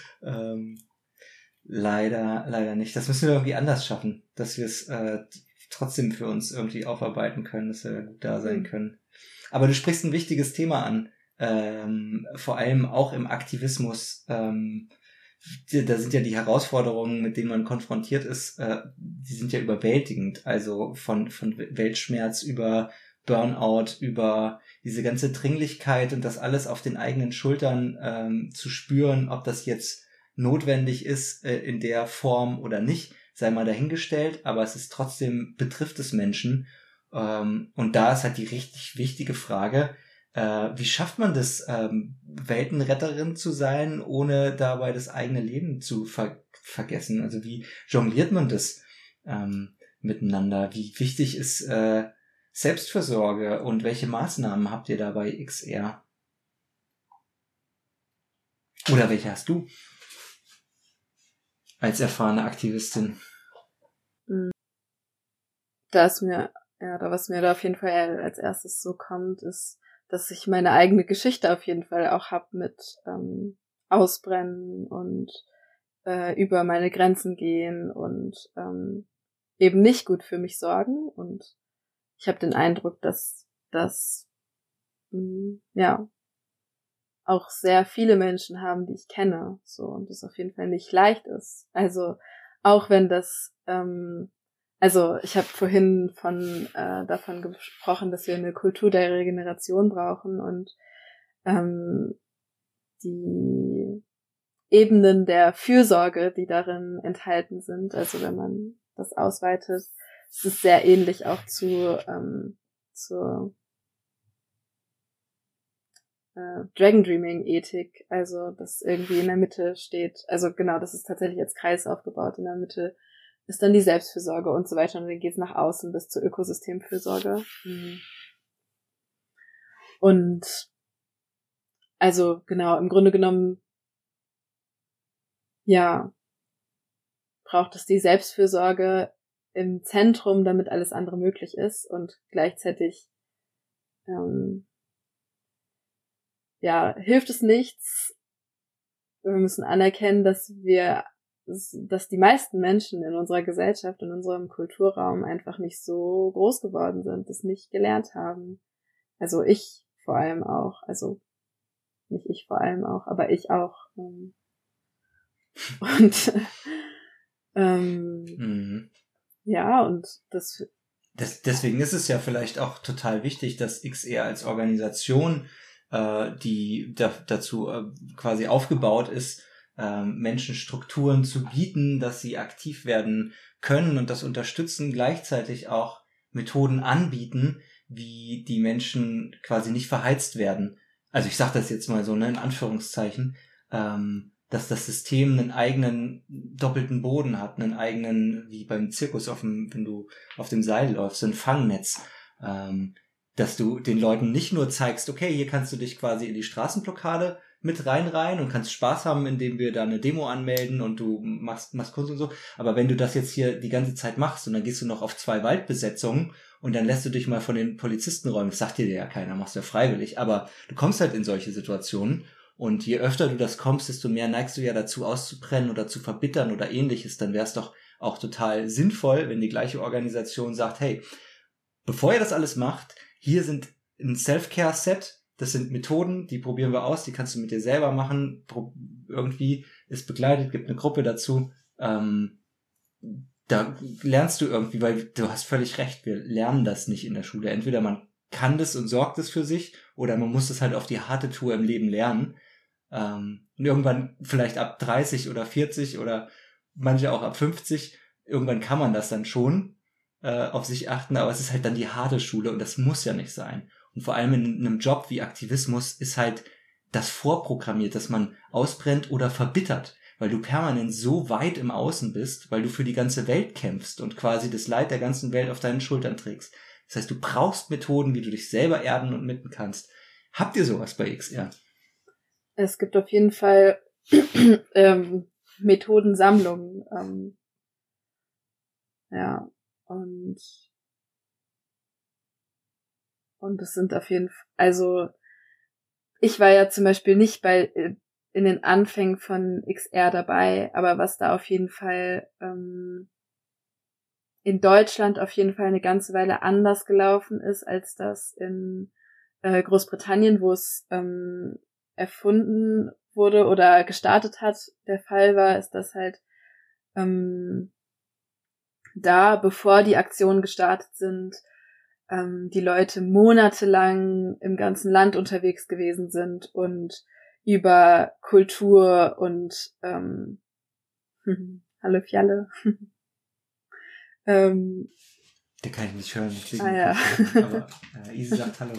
Leider nicht. Das müssen wir irgendwie anders schaffen, dass wir es trotzdem für uns irgendwie aufarbeiten können, dass wir gut da sein können. Aber du sprichst ein wichtiges Thema an. Vor allem auch im Aktivismus, da sind ja die Herausforderungen, mit denen man konfrontiert ist, die sind ja überwältigend. Also von Weltschmerz über Burnout, über diese ganze Dringlichkeit und das alles auf den eigenen Schultern zu spüren, ob das jetzt notwendig ist in der Form oder nicht, sei mal dahingestellt, aber es ist trotzdem, betrifft es Menschen. Und da ist halt die richtig wichtige Frage, wie schafft man das, Weltenretterin zu sein, ohne dabei das eigene Leben zu vergessen? Also wie jongliert man das miteinander? Wie wichtig ist Selbstfürsorge und welche Maßnahmen habt ihr da bei XR? Oder welche hast du als erfahrene Aktivistin? Was mir da auf jeden Fall als erstes so kommt, ist, dass ich meine eigene Geschichte auf jeden Fall auch hab mit Ausbrennen und über meine Grenzen gehen und eben nicht gut für mich sorgen. Und ich habe den Eindruck, dass das auch sehr viele Menschen haben, die ich kenne, so, und das auf jeden Fall nicht leicht ist. Also auch wenn das also ich habe vorhin davon gesprochen, dass wir eine Kultur der Regeneration brauchen und die Ebenen der Fürsorge, die darin enthalten sind. Also wenn man das ausweitet, ist es sehr ähnlich auch zur Dragon Dreaming Ethik, also das irgendwie in der Mitte steht. Also genau, das ist tatsächlich als Kreis aufgebaut. In der Mitte ist dann die Selbstfürsorge und so weiter und dann geht's nach außen bis zur Ökosystemfürsorge. Und also genau, im Grunde genommen braucht es die Selbstfürsorge im Zentrum, damit alles andere möglich ist und gleichzeitig hilft es nichts. Wir müssen anerkennen, dass wir dass die meisten Menschen in unserer Gesellschaft, in unserem Kulturraum einfach nicht so groß geworden sind, das nicht gelernt haben. Also ich vor allem auch, also nicht ich vor allem auch, aber ich auch. Und ja, und deswegen ist es ja vielleicht auch total wichtig, dass XR als Organisation, die dazu quasi aufgebaut ist, Menschen Strukturen zu bieten, dass sie aktiv werden können und das unterstützen, gleichzeitig auch Methoden anbieten, wie die Menschen quasi nicht verheizt werden. Also ich sage das jetzt mal so, ne, in Anführungszeichen, dass das System einen eigenen doppelten Boden hat, einen eigenen, wie beim Zirkus, wenn du auf dem Seil läufst, so ein Fangnetz, dass du den Leuten nicht nur zeigst, okay, hier kannst du dich quasi in die Straßenblockade mit reinreihen und kannst Spaß haben, indem wir da eine Demo anmelden und du machst Kunst und so, aber wenn du das jetzt hier die ganze Zeit machst und dann gehst du noch auf 2 Waldbesetzungen und dann lässt du dich mal von den Polizisten räumen, das sagt dir ja keiner, machst du ja freiwillig, aber du kommst halt in solche Situationen. Und je öfter du das kommst, desto mehr neigst du ja dazu auszubrennen oder zu verbittern oder ähnliches. Dann wäre es doch auch total sinnvoll, wenn die gleiche Organisation sagt, hey, bevor ihr das alles macht, hier sind ein Self-Care-Set, das sind Methoden, die probieren wir aus, die kannst du mit dir selber machen, irgendwie ist begleitet, gibt eine Gruppe dazu. Da lernst du irgendwie, weil du hast völlig recht, wir lernen das nicht in der Schule. Entweder man kann das und sorgt es für sich oder man muss das halt auf die harte Tour im Leben lernen. Und irgendwann vielleicht ab 30 oder 40 oder manche auch ab 50, irgendwann kann man das dann schon auf sich achten, aber es ist halt dann die harte Schule und das muss ja nicht sein. Und vor allem in einem Job wie Aktivismus ist halt das vorprogrammiert, dass man ausbrennt oder verbittert, weil du permanent so weit im Außen bist, weil du für die ganze Welt kämpfst und quasi das Leid der ganzen Welt auf deinen Schultern trägst. Das heißt, du brauchst Methoden, wie du dich selber erden und mitten kannst. Habt ihr sowas bei XR? Es gibt auf jeden Fall Methodensammlungen. Ja, und es sind auf jeden Fall, also ich war ja zum Beispiel nicht in den Anfängen von XR dabei, aber was da auf jeden Fall in Deutschland auf jeden Fall eine ganze Weile anders gelaufen ist, als das in Großbritannien, wo es erfunden wurde oder gestartet hat, der Fall war, ist das halt da, bevor die Aktionen gestartet sind, die Leute monatelang im ganzen Land unterwegs gewesen sind und über Kultur und hallo Fjalle. Der kann ich nicht hören. Ja. Aber Isi sagt hallo.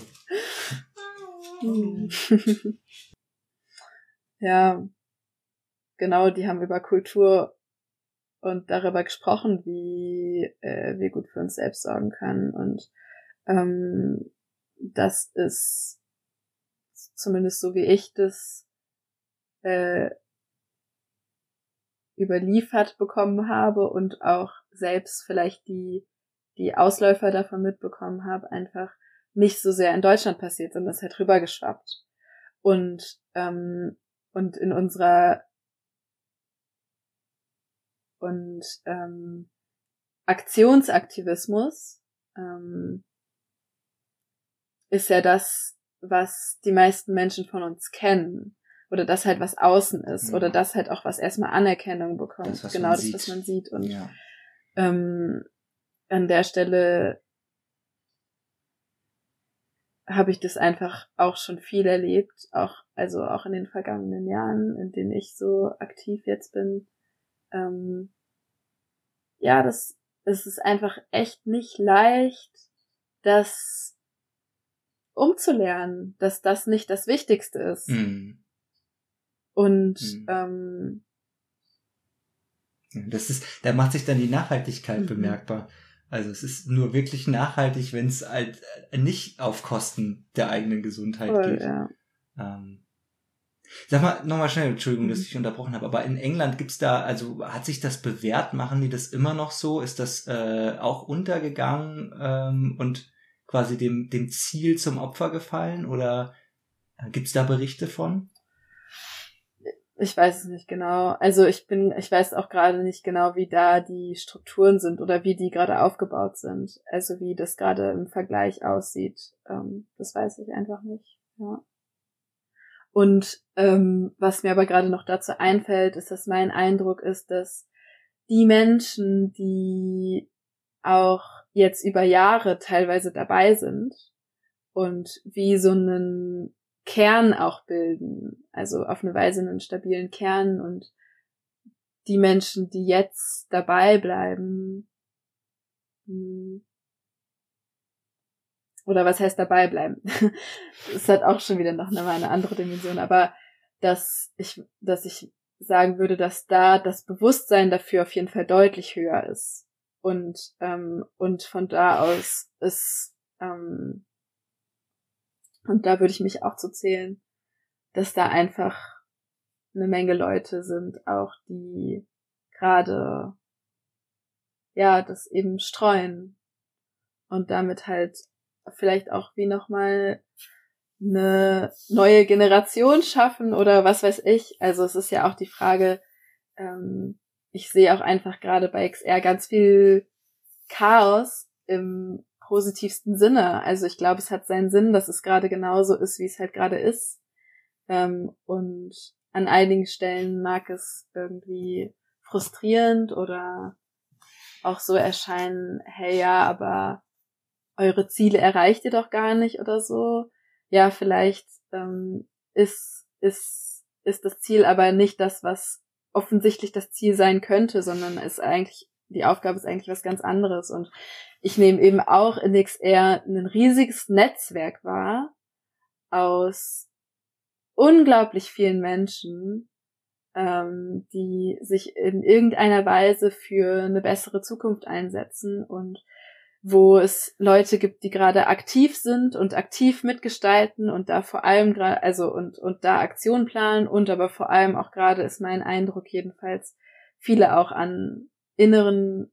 Ja, genau, die haben über Kultur und darüber gesprochen, wie wir gut für uns selbst sorgen können. Und das ist zumindest so, wie ich das überliefert bekommen habe und auch selbst vielleicht die Ausläufer davon mitbekommen habe, einfach nicht so sehr in Deutschland passiert, sondern das ist halt rübergeschwappt. Und in unserer Aktionsaktivismus ist ja das, was die meisten Menschen von uns kennen. Oder das halt, was außen ist. Ja. Oder das halt auch, was erstmal Anerkennung bekommt. Das, was man sieht. Und ja. An der Stelle habe ich das einfach auch schon viel erlebt. Auch in den vergangenen Jahren, in denen ich so aktiv jetzt bin. Es ist einfach echt nicht leicht, das umzulernen, dass das nicht das Wichtigste ist. Mhm. Und da macht sich dann die Nachhaltigkeit bemerkbar. Also es ist nur wirklich nachhaltig, wenn es halt nicht auf Kosten der eigenen Gesundheit geht. Ja. Sag mal, nochmal schnell, Entschuldigung, dass ich unterbrochen habe, aber in England gibt's da, also hat sich das bewährt, machen die das immer noch so? Ist das auch untergegangen und quasi dem Ziel zum Opfer gefallen oder gibt's da Berichte von? Ich weiß es nicht genau. Also ich weiß auch gerade nicht genau, wie da die Strukturen sind oder wie die gerade aufgebaut sind. Also wie das gerade im Vergleich aussieht. Das weiß ich einfach nicht. Ja. Und was mir aber gerade noch dazu einfällt, ist, dass mein Eindruck ist, dass die Menschen, die auch jetzt über Jahre teilweise dabei sind und wie so einen Kern auch bilden, also auf eine Weise einen stabilen Kern, und die Menschen, die jetzt dabei bleiben, oder was heißt dabei bleiben? Das hat auch schon wieder noch eine andere Dimension, aber dass ich sagen würde, dass da das Bewusstsein dafür auf jeden Fall deutlich höher ist, und von da aus ist und da würde ich mich auch zu zählen, dass da einfach eine Menge Leute sind, auch die gerade das eben streuen und damit halt vielleicht auch wie nochmal eine neue Generation schaffen oder was weiß ich. Also es ist ja auch die Frage, ich sehe auch einfach gerade bei XR ganz viel Chaos im positivsten Sinne. Also ich glaube, es hat seinen Sinn, dass es gerade genauso ist, wie es halt gerade ist. Und an einigen Stellen mag es irgendwie frustrierend oder auch so erscheinen, hey, ja, aber eure Ziele erreicht ihr doch gar nicht oder so. Ja, vielleicht ist das Ziel aber nicht das, was offensichtlich das Ziel sein könnte, sondern die Aufgabe ist eigentlich was ganz anderes. Und ich nehme eben auch in XR ein riesiges Netzwerk wahr aus unglaublich vielen Menschen, die sich in irgendeiner Weise für eine bessere Zukunft einsetzen und wo es Leute gibt, die gerade aktiv sind und aktiv mitgestalten und da vor allem gerade, also und da Aktionen planen, und aber vor allem auch gerade ist mein Eindruck jedenfalls, viele auch an innere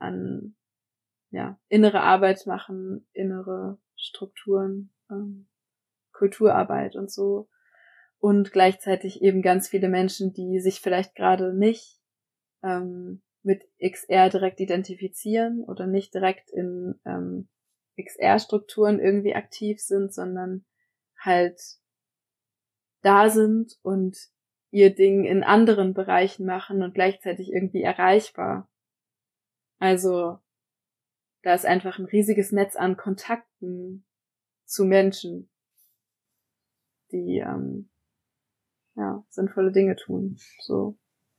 Arbeit machen, innere Strukturen, Kulturarbeit und so. Und gleichzeitig eben ganz viele Menschen, die sich vielleicht gerade nicht mit XR direkt identifizieren oder nicht direkt in XR-Strukturen irgendwie aktiv sind, sondern halt da sind und ihr Ding in anderen Bereichen machen und gleichzeitig irgendwie erreichbar. Also da ist einfach ein riesiges Netz an Kontakten zu Menschen, die sinnvolle Dinge tun. So.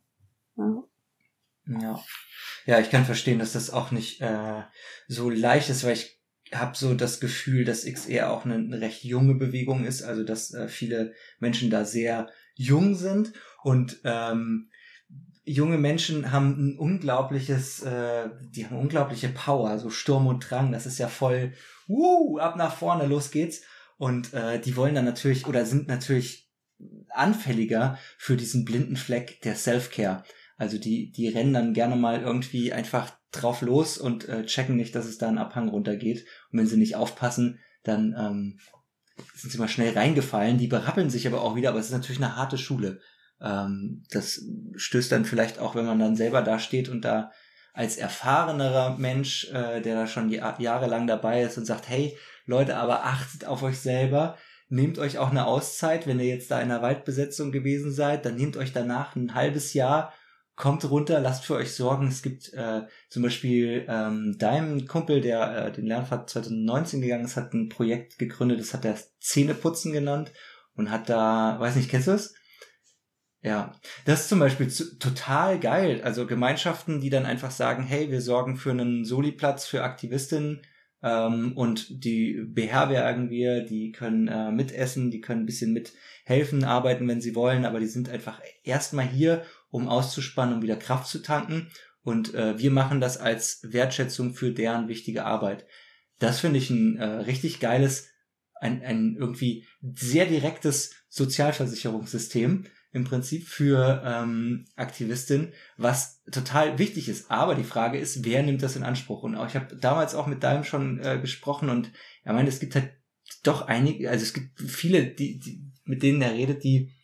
Ja, ich kann verstehen, dass das auch nicht so leicht ist, weil ich habe so das Gefühl, dass XR auch eine recht junge Bewegung ist, also dass viele Menschen da sehr jung sind und junge Menschen haben ein unglaubliche Power, so Sturm und Drang, das ist ja voll, ab nach vorne, los geht's, und die wollen dann natürlich oder sind natürlich anfälliger für diesen blinden Fleck der Self-Care. Also die rennen dann gerne mal irgendwie einfach drauf los und checken nicht, dass es da einen Abhang runtergeht. Und wenn sie nicht aufpassen, dann sind sie mal schnell reingefallen. Die berappeln sich aber auch wieder, aber es ist natürlich eine harte Schule. Das stößt dann vielleicht auch, wenn man dann selber da steht und da als erfahrenerer Mensch, der da schon jahrelang dabei ist und sagt, hey Leute, aber achtet auf euch selber. Nehmt euch auch eine Auszeit, wenn ihr jetzt da in einer Waldbesetzung gewesen seid, dann nehmt euch danach ein halbes Jahr, kommt runter, lasst für euch sorgen. Es gibt zum Beispiel deinem Kumpel, der den Lernpfad 2019 gegangen ist, hat ein Projekt gegründet, das hat er Zähneputzen genannt und hat da, weiß nicht, kennst du das? Ja, das ist zum Beispiel total geil. Also Gemeinschaften, die dann einfach sagen, hey, wir sorgen für einen Soli-Platz für Aktivistinnen, und die beherbergen wir, die können mitessen, die können ein bisschen mithelfen, arbeiten, wenn sie wollen, aber die sind einfach erstmal hier, um auszuspannen, um wieder Kraft zu tanken, und wir machen das als Wertschätzung für deren wichtige Arbeit. Das finde ich ein richtig geiles, ein irgendwie sehr direktes Sozialversicherungssystem im Prinzip für Aktivistinnen, was total wichtig ist. Aber die Frage ist, wer nimmt das in Anspruch? Und auch, ich habe damals auch mit Daim schon gesprochen und er meinte, es gibt halt doch einige, also es gibt viele, die mit denen er redet, die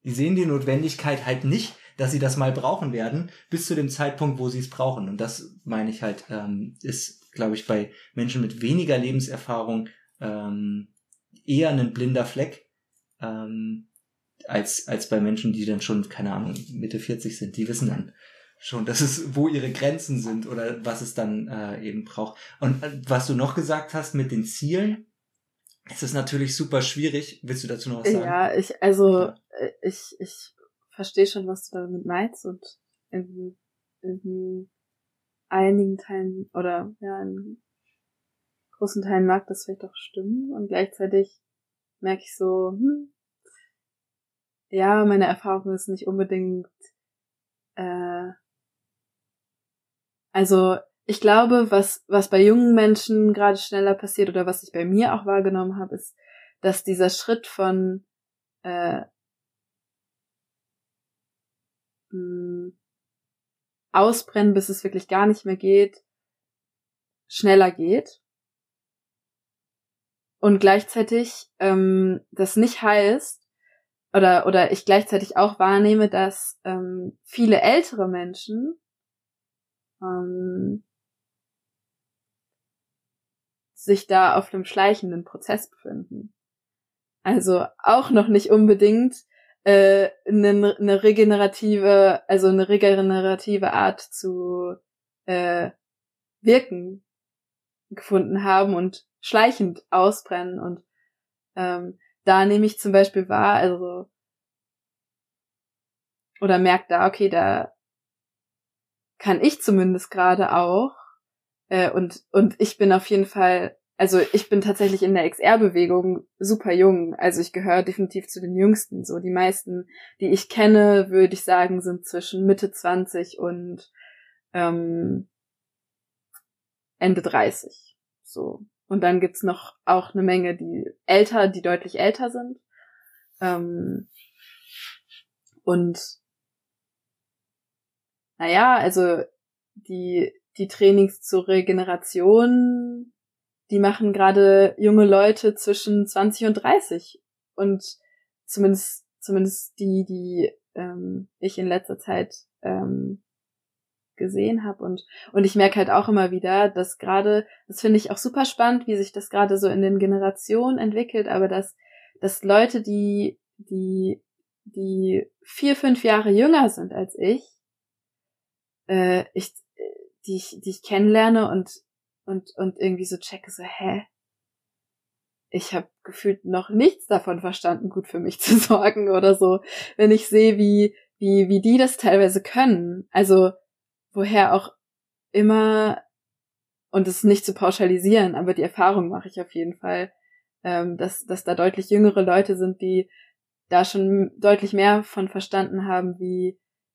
Die sehen die Notwendigkeit halt nicht, dass sie das mal brauchen werden, bis zu dem Zeitpunkt, wo sie es brauchen. Und das meine ich halt, ist, glaube ich, bei Menschen mit weniger Lebenserfahrung eher ein blinder Fleck, als bei Menschen, die dann schon, keine Ahnung, Mitte 40 sind. Die wissen dann schon, dass es, wo ihre Grenzen sind oder was es dann eben braucht. Und was du noch gesagt hast mit den Zielen, ist es natürlich super schwierig. Willst du dazu noch was sagen? Ja, ich verstehe schon, was du damit meinst, und in einigen Teilen oder ja, in großen Teilen mag das vielleicht auch stimmen, und gleichzeitig merke ich so, ja, meine Erfahrung ist nicht unbedingt, also ich glaube, was bei jungen Menschen gerade schneller passiert oder was ich bei mir auch wahrgenommen habe, ist, dass dieser Schritt von ausbrennen, bis es wirklich gar nicht mehr geht, schneller geht. Und gleichzeitig das nicht heißt, oder ich gleichzeitig auch wahrnehme, dass viele ältere Menschen sich da auf einem schleichenden Prozess befinden. Also auch noch nicht unbedingt eine regenerative Art zu wirken gefunden haben und schleichend ausbrennen. Und da nehme ich zum Beispiel wahr, also oder merke da, okay, da kann ich zumindest gerade auch und ich bin auf jeden Fall, also ich bin tatsächlich in der XR-Bewegung super jung, also ich gehöre definitiv zu den Jüngsten. So die meisten, die ich kenne, würde ich sagen, sind zwischen Mitte 20 und Ende 30. So. Und dann gibt's noch auch eine Menge, die deutlich älter sind. Und naja, also die Trainings zur Regeneration, die machen gerade junge Leute zwischen 20 und 30. Und zumindest die ich in letzter Zeit gesehen habe. Und ich merke halt auch immer wieder, dass gerade, das finde ich auch super spannend, wie sich das gerade so in den Generationen entwickelt, aber dass Leute, die 4-5 Jahre jünger sind als ich, die ich kennenlerne und irgendwie so checke, so, ich habe gefühlt noch nichts davon verstanden, gut für mich zu sorgen oder so, wenn ich sehe, wie die das teilweise können. Also woher auch immer, und es nicht zu pauschalisieren, aber die Erfahrung mache ich auf jeden Fall, dass da deutlich jüngere Leute sind, die da schon deutlich mehr von verstanden haben, wie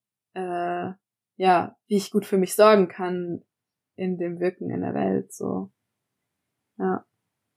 ich gut für mich sorgen kann in dem Wirken in der Welt, so. Ja.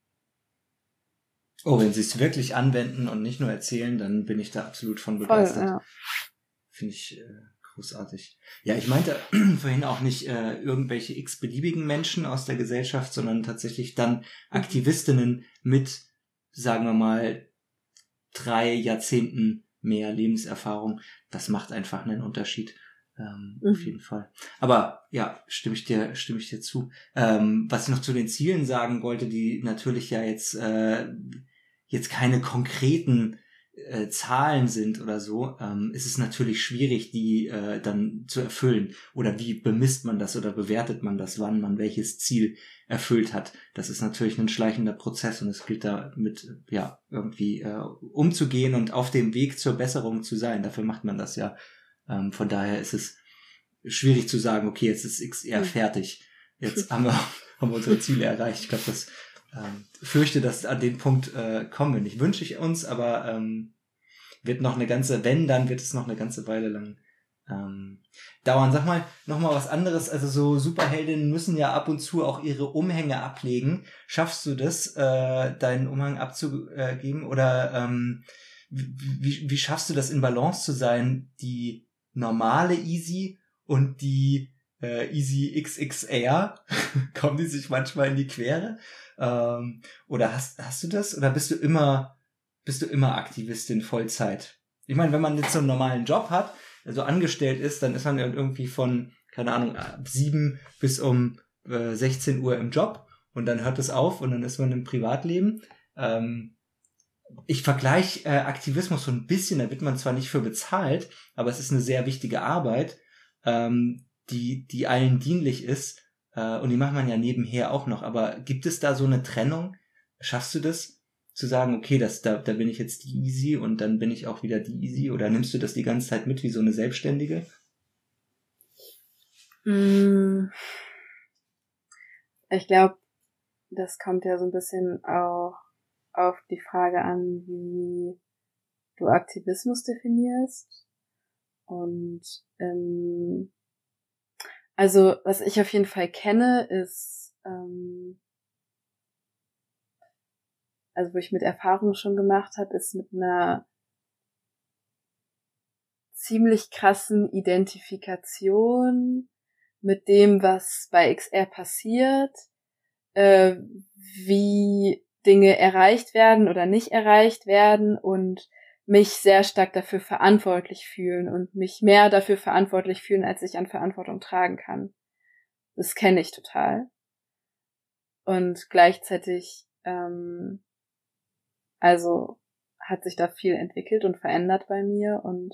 Oh, wenn sie es wirklich anwenden und nicht nur erzählen, dann bin ich da absolut von begeistert. Voll, ja. Finde ich großartig. Ja, ich meinte vorhin auch nicht irgendwelche x-beliebigen Menschen aus der Gesellschaft, sondern tatsächlich dann Aktivistinnen mit, sagen wir mal, 3 Jahrzehnten mehr Lebenserfahrung. Das macht einfach einen Unterschied. Auf jeden Fall. Aber ja, stimme ich dir zu. Was ich noch zu den Zielen sagen wollte, die natürlich ja jetzt keine konkreten Zahlen sind oder so, ist es natürlich schwierig, die dann zu erfüllen. Oder wie bemisst man das oder bewertet man das, wann man welches Ziel erfüllt hat. Das ist natürlich ein schleichender Prozess, und es gilt damit irgendwie umzugehen und auf dem Weg zur Besserung zu sein. Dafür macht man das ja. Von daher ist es schwierig zu sagen, okay, jetzt ist XR fertig. Jetzt haben wir unsere Ziele erreicht. Ich glaube, fürchte, dass an den Punkt kommen wir nicht. Wünsche ich uns, aber wird noch dann wird es noch eine ganze Weile lang dauern. Sag mal, nochmal was anderes. Also so Superheldinnen müssen ja ab und zu auch ihre Umhänge ablegen. Schaffst du das, deinen Umhang abzugeben? Oder wie schaffst du das, in Balance zu sein, die normale Easy und die Easy XXR? Kommen die sich manchmal in die Quere? Oder hast du das? Oder bist du immer Aktivistin Vollzeit ich meine, wenn man jetzt so einen normalen Job hat, also angestellt ist, dann ist man irgendwie von, keine Ahnung, ab 7 bis um 16 Uhr im Job und dann hört es auf und dann ist man im Privatleben. Ich vergleiche Aktivismus so ein bisschen, da wird man zwar nicht für bezahlt, aber es ist eine sehr wichtige Arbeit, die allen dienlich ist, und die macht man ja nebenher auch noch. Aber gibt es da so eine Trennung? Schaffst du das, zu sagen, okay, da bin ich jetzt die Easy und dann bin ich auch wieder die Easy, oder nimmst du das die ganze Zeit mit wie so eine Selbstständige? Ich glaube, das kommt ja so ein bisschen auch auf die Frage an, wie du Aktivismus definierst. Und also was ich auf jeden Fall kenne, ist, also wo ich mit Erfahrung schon gemacht habe, ist mit einer ziemlich krassen Identifikation mit dem, was bei XR passiert, wie Dinge erreicht werden oder nicht erreicht werden und mich sehr stark dafür verantwortlich fühlen und mich mehr dafür verantwortlich fühlen, als ich an Verantwortung tragen kann. Das kenne ich total. Und gleichzeitig, also hat sich da viel entwickelt und verändert bei mir und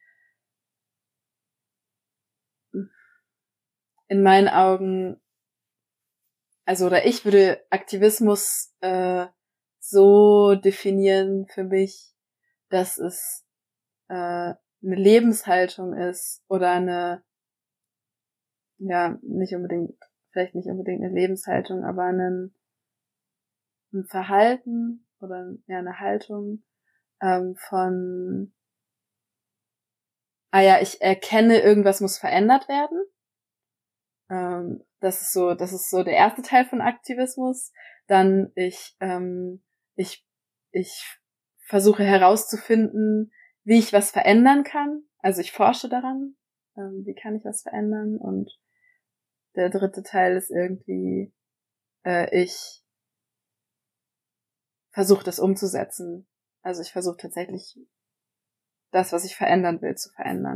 in meinen Augen, also oder ich würde Aktivismus so definieren für mich, dass es eine Lebenshaltung ist oder eine, ja, vielleicht nicht unbedingt eine Lebenshaltung, aber ein Verhalten oder ja eine Haltung von, ich erkenne, irgendwas muss verändert werden. Das ist so der erste Teil von Aktivismus. Dann ich versuche herauszufinden, wie ich was verändern kann. Also ich forsche daran, wie kann ich was verändern. Und der dritte Teil ist irgendwie, ich versuche das umzusetzen. Also ich versuche tatsächlich das, was ich verändern will, zu verändern.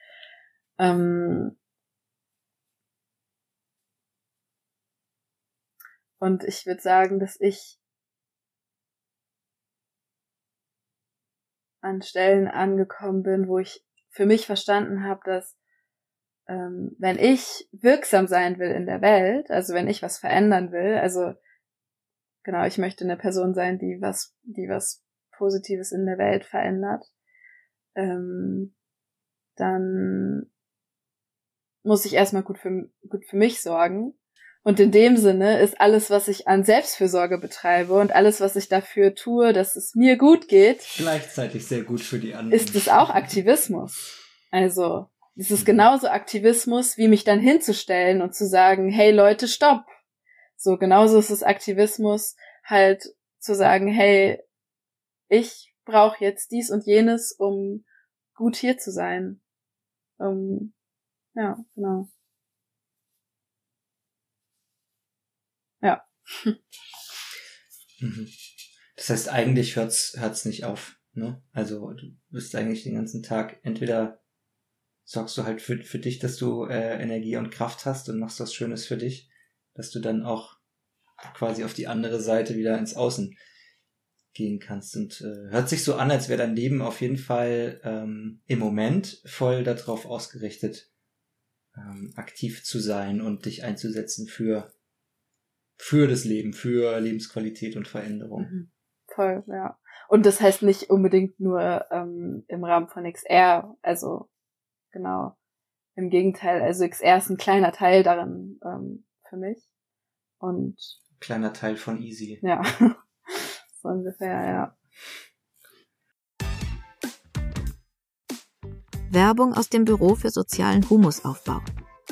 Und ich würde sagen, dass ich an Stellen angekommen bin, wo ich für mich verstanden habe, dass wenn ich wirksam sein will in der Welt, also wenn ich was verändern will, also genau, ich möchte eine Person sein, die was Positives in der Welt verändert, dann muss ich erstmal gut für mich sorgen. Und in dem Sinne ist alles, was ich an Selbstfürsorge betreibe und alles, was ich dafür tue, dass es mir gut geht, gleichzeitig sehr gut für die anderen. Ist es auch Aktivismus. Also, es ist genauso Aktivismus, wie mich dann hinzustellen und zu sagen, hey Leute, stopp. So, genauso ist es Aktivismus, halt zu sagen, hey, ich brauche jetzt dies und jenes, um gut hier zu sein. Ja, genau. Ja. Das heißt, eigentlich hört's nicht auf, ne? Also du bist eigentlich den ganzen Tag, entweder sorgst du halt für dich, dass du Energie und Kraft hast und machst was Schönes für dich, dass du dann auch quasi auf die andere Seite wieder ins Außen gehen kannst. Und hört sich so an, als wäre dein Leben auf jeden Fall im Moment voll darauf ausgerichtet, aktiv zu sein und dich einzusetzen für das Leben, für Lebensqualität und Veränderung. Voll, ja. Und das heißt nicht unbedingt nur im Rahmen von XR, also genau, im Gegenteil, also XR ist ein kleiner Teil darin für mich. Und kleiner Teil von Easy. Ja, so ungefähr, ja. Werbung aus dem Büro für sozialen Humusaufbau.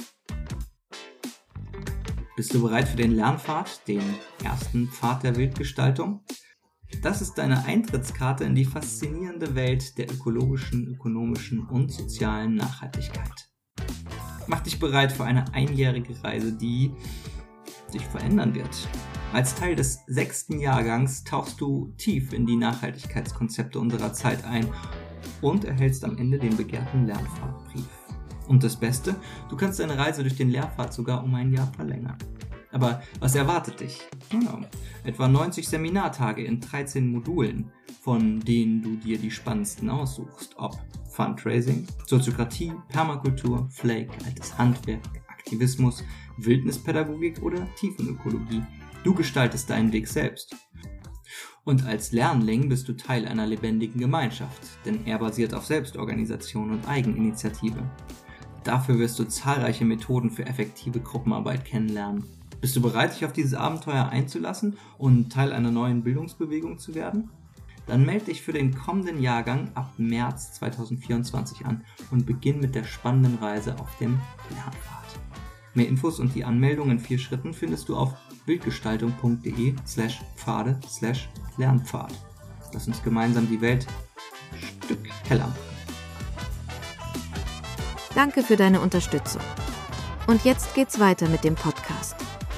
Bist du bereit für den Lernpfad, den ersten Pfad der Wildgestaltung? Das ist deine Eintrittskarte in die faszinierende Welt der ökologischen, ökonomischen und sozialen Nachhaltigkeit. Mach dich bereit für eine einjährige Reise, die dich verändern wird. Als Teil des 6. Jahrgangs tauchst du tief in die Nachhaltigkeitskonzepte unserer Zeit ein und erhältst am Ende den begehrten Lernfahrtbrief. Und das Beste, du kannst deine Reise durch den Lehrpfad sogar um ein Jahr verlängern. Aber was erwartet dich? Ja, etwa 90 Seminartage in 13 Modulen, von denen du dir die spannendsten aussuchst, ob Fundraising, Soziokratie, Permakultur, Flake, altes Handwerk, Aktivismus, Wildnispädagogik oder Tiefenökologie. Du gestaltest deinen Weg selbst. Und als Lernling bist du Teil einer lebendigen Gemeinschaft, denn er basiert auf Selbstorganisation und Eigeninitiative. Dafür wirst du zahlreiche Methoden für effektive Gruppenarbeit kennenlernen. Bist du bereit, dich auf dieses Abenteuer einzulassen und Teil einer neuen Bildungsbewegung zu werden? Dann melde dich für den kommenden Jahrgang ab März 2024 an und beginn mit der spannenden Reise auf dem Lernpfad. Mehr Infos und die Anmeldung in 4 Schritten findest du auf bildgestaltung.de/pfade/Lernpfad. Lass uns gemeinsam die Welt ein Stück heller machen. Danke für deine Unterstützung. Und jetzt geht's weiter mit dem Podcast.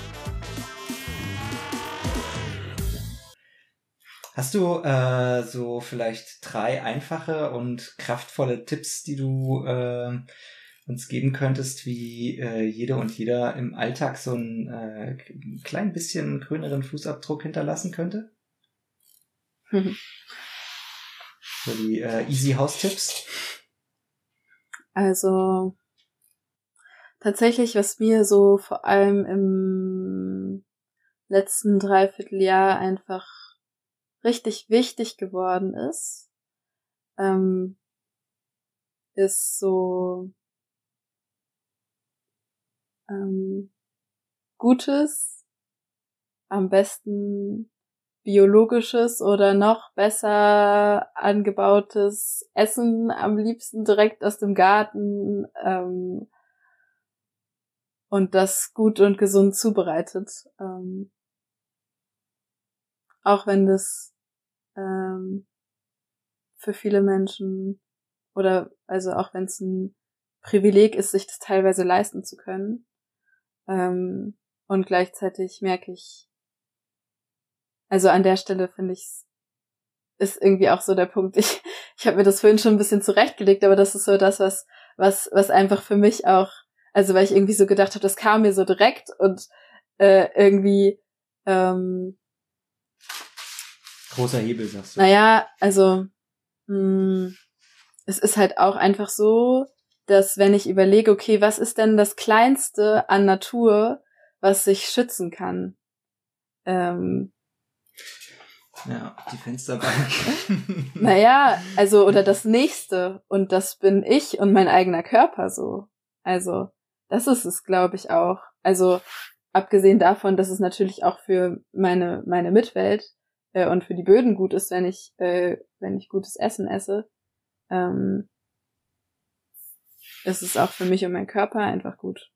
Hast du so vielleicht 3 einfache und kraftvolle Tipps, die du uns geben könntest, wie jede und jeder im Alltag so ein klein bisschen grüneren Fußabdruck hinterlassen könnte? So die Easy House-Tipps? Also tatsächlich, was mir so vor allem im letzten Dreivierteljahr einfach richtig wichtig geworden ist so gutes, am besten biologisches oder noch besser angebautes Essen, am liebsten direkt aus dem Garten und das gut und gesund zubereitet. Auch wenn das für viele Menschen oder also auch wenn es ein Privileg ist, sich das teilweise leisten zu können. Und gleichzeitig merke ich, also an der Stelle finde ich, ist irgendwie auch so der Punkt, ich habe mir das vorhin schon ein bisschen zurechtgelegt, aber das ist so das, was einfach für mich auch, also weil ich irgendwie so gedacht habe, das kam mir so direkt und irgendwie großer Hebel, sagst du. Naja, also es ist halt auch einfach so, dass wenn ich überlege, okay, was ist denn das Kleinste an Natur, was sich schützen kann? Ja, die Fensterbank. Naja, also, oder das Nächste. Und das bin ich und mein eigener Körper so. Also, das ist es, glaube ich, auch. Also, abgesehen davon, dass es natürlich auch für meine Mitwelt und für die Böden gut ist, wenn ich gutes Essen esse, ist es auch für mich und meinen Körper einfach gut.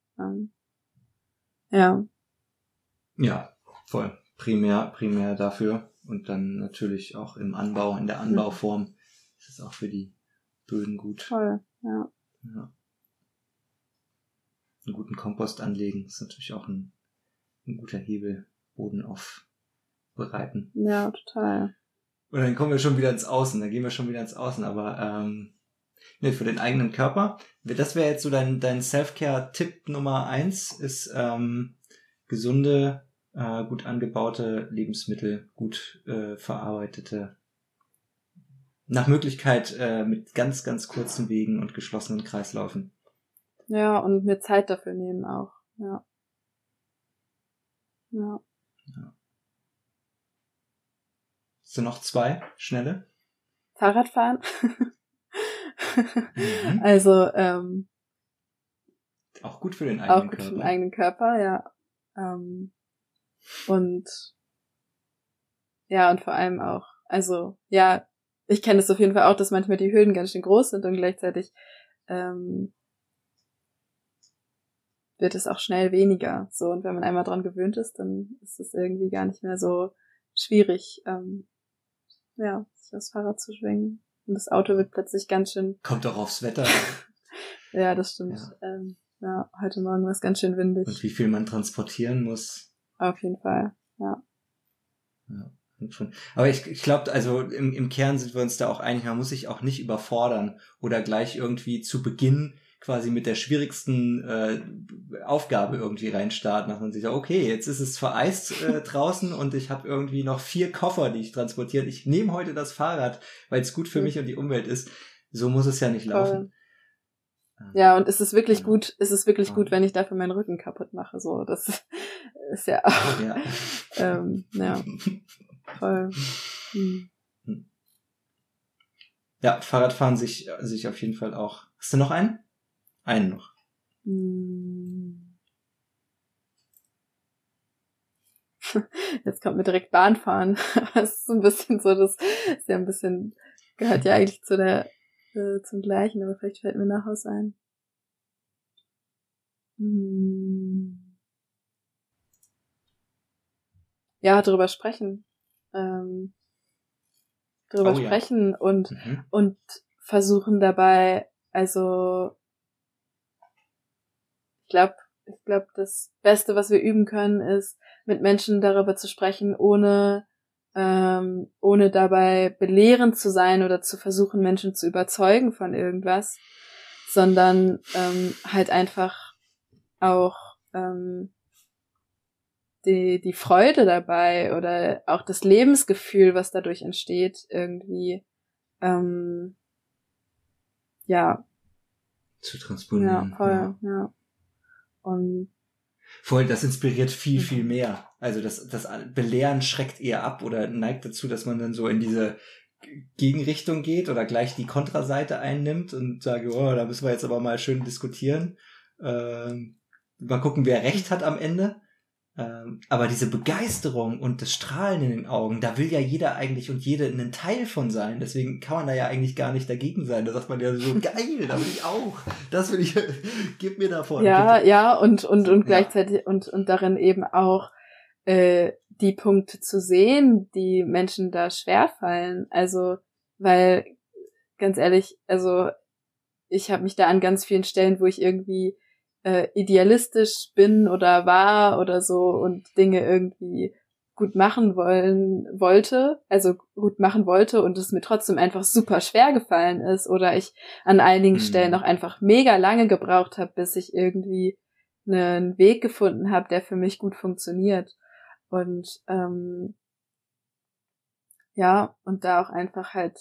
Ja. Ja, voll. Primär dafür. Und dann natürlich auch im Anbau, in der Anbauform ist es auch für die Böden gut. Toll, ja. Einen guten Kompost anlegen ist natürlich auch ein guter Hebel, Boden aufbereiten. Ja, total. Und dann kommen wir schon wieder ins Außen, aber für den eigenen Körper. Das wäre jetzt so dein Self-Care-Tipp Nummer 1, ist gesunde, gut angebaute Lebensmittel, gut verarbeitete, nach Möglichkeit mit ganz, ganz kurzen Wegen und geschlossenen Kreisläufen. Ja, und mir Zeit dafür nehmen auch, ja. Hast du noch 2 schnelle? Fahrradfahren. Also, auch gut für den eigenen Körper. Auch gut für den eigenen Körper, ja. Und vor allem auch, also, ja, ich kenne es auf jeden Fall auch, dass manchmal die Hürden ganz schön groß sind und gleichzeitig wird es auch schnell weniger. So, und wenn man einmal dran gewöhnt ist, dann ist es irgendwie gar nicht mehr so schwierig, sich aufs Fahrrad zu schwingen. Und das Auto wird plötzlich ganz schön... Kommt auch aufs Wetter. Ja, das stimmt. Ja. Heute Morgen war es ganz schön windig. Und wie viel man transportieren muss. Auf jeden Fall, ja. Ja. Aber ich glaube, also im Kern sind wir uns da auch einig, man muss sich auch nicht überfordern oder gleich irgendwie zu Beginn quasi mit der schwierigsten Aufgabe irgendwie reinstarten, dass man sich sagt, okay, jetzt ist es vereist draußen und ich habe irgendwie noch 4 Koffer, die ich transportiere. Ich nehme heute das Fahrrad, weil es gut für mich und die Umwelt ist. So muss es ja nicht laufen. Ja, und es ist wirklich gut, wenn ich dafür meinen Rücken kaputt mache. So, das ist ja auch ja, voll. Ja, Fahrradfahren sich auf jeden Fall auch. Hast du noch einen? Einen noch. Jetzt kommt mir direkt Bahnfahren. Das ist so ein bisschen so, das ist ja ein bisschen, gehört ja eigentlich zum Gleichen, aber vielleicht fällt mir noch was ein. Ja, drüber sprechen. Sprechen und versuchen dabei, also ich glaube, das Beste, was wir üben können, ist, mit Menschen darüber zu sprechen, ohne dabei belehrend zu sein oder zu versuchen, Menschen zu überzeugen von irgendwas, sondern halt einfach auch die Freude dabei oder auch das Lebensgefühl, was dadurch entsteht, irgendwie zu transponieren. Ja, voll, ja. Und voll, das inspiriert viel, viel mehr. Also das Belehren schreckt eher ab oder neigt dazu, dass man dann so in diese Gegenrichtung geht oder gleich die Kontraseite einnimmt und sagt, oh, da müssen wir jetzt aber mal schön diskutieren. Mal gucken, wer recht hat am Ende. Aber diese Begeisterung und das Strahlen in den Augen, da will ja jeder eigentlich und jede einen Teil von sein. Deswegen kann man da ja eigentlich gar nicht dagegen sein. Da sagt man ja so, geil, da will ich auch. Das will ich, gib mir davon. Ja, bitte. ja, und gleichzeitig und darin eben auch die Punkte zu sehen, die Menschen da schwerfallen. Also, weil, ganz ehrlich, also ich habe mich da an ganz vielen Stellen, wo ich irgendwie idealistisch bin oder war oder so und Dinge irgendwie gut machen wollte und es mir trotzdem einfach super schwer gefallen ist oder ich an einigen Stellen auch einfach mega lange gebraucht habe, bis ich irgendwie einen Weg gefunden habe, der für mich gut funktioniert. Und und da auch einfach halt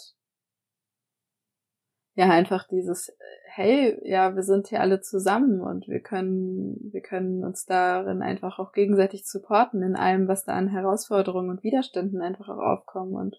einfach dieses, hey, ja, wir sind hier alle zusammen und wir können uns darin einfach auch gegenseitig supporten in allem, was da an Herausforderungen und Widerständen einfach auch aufkommen und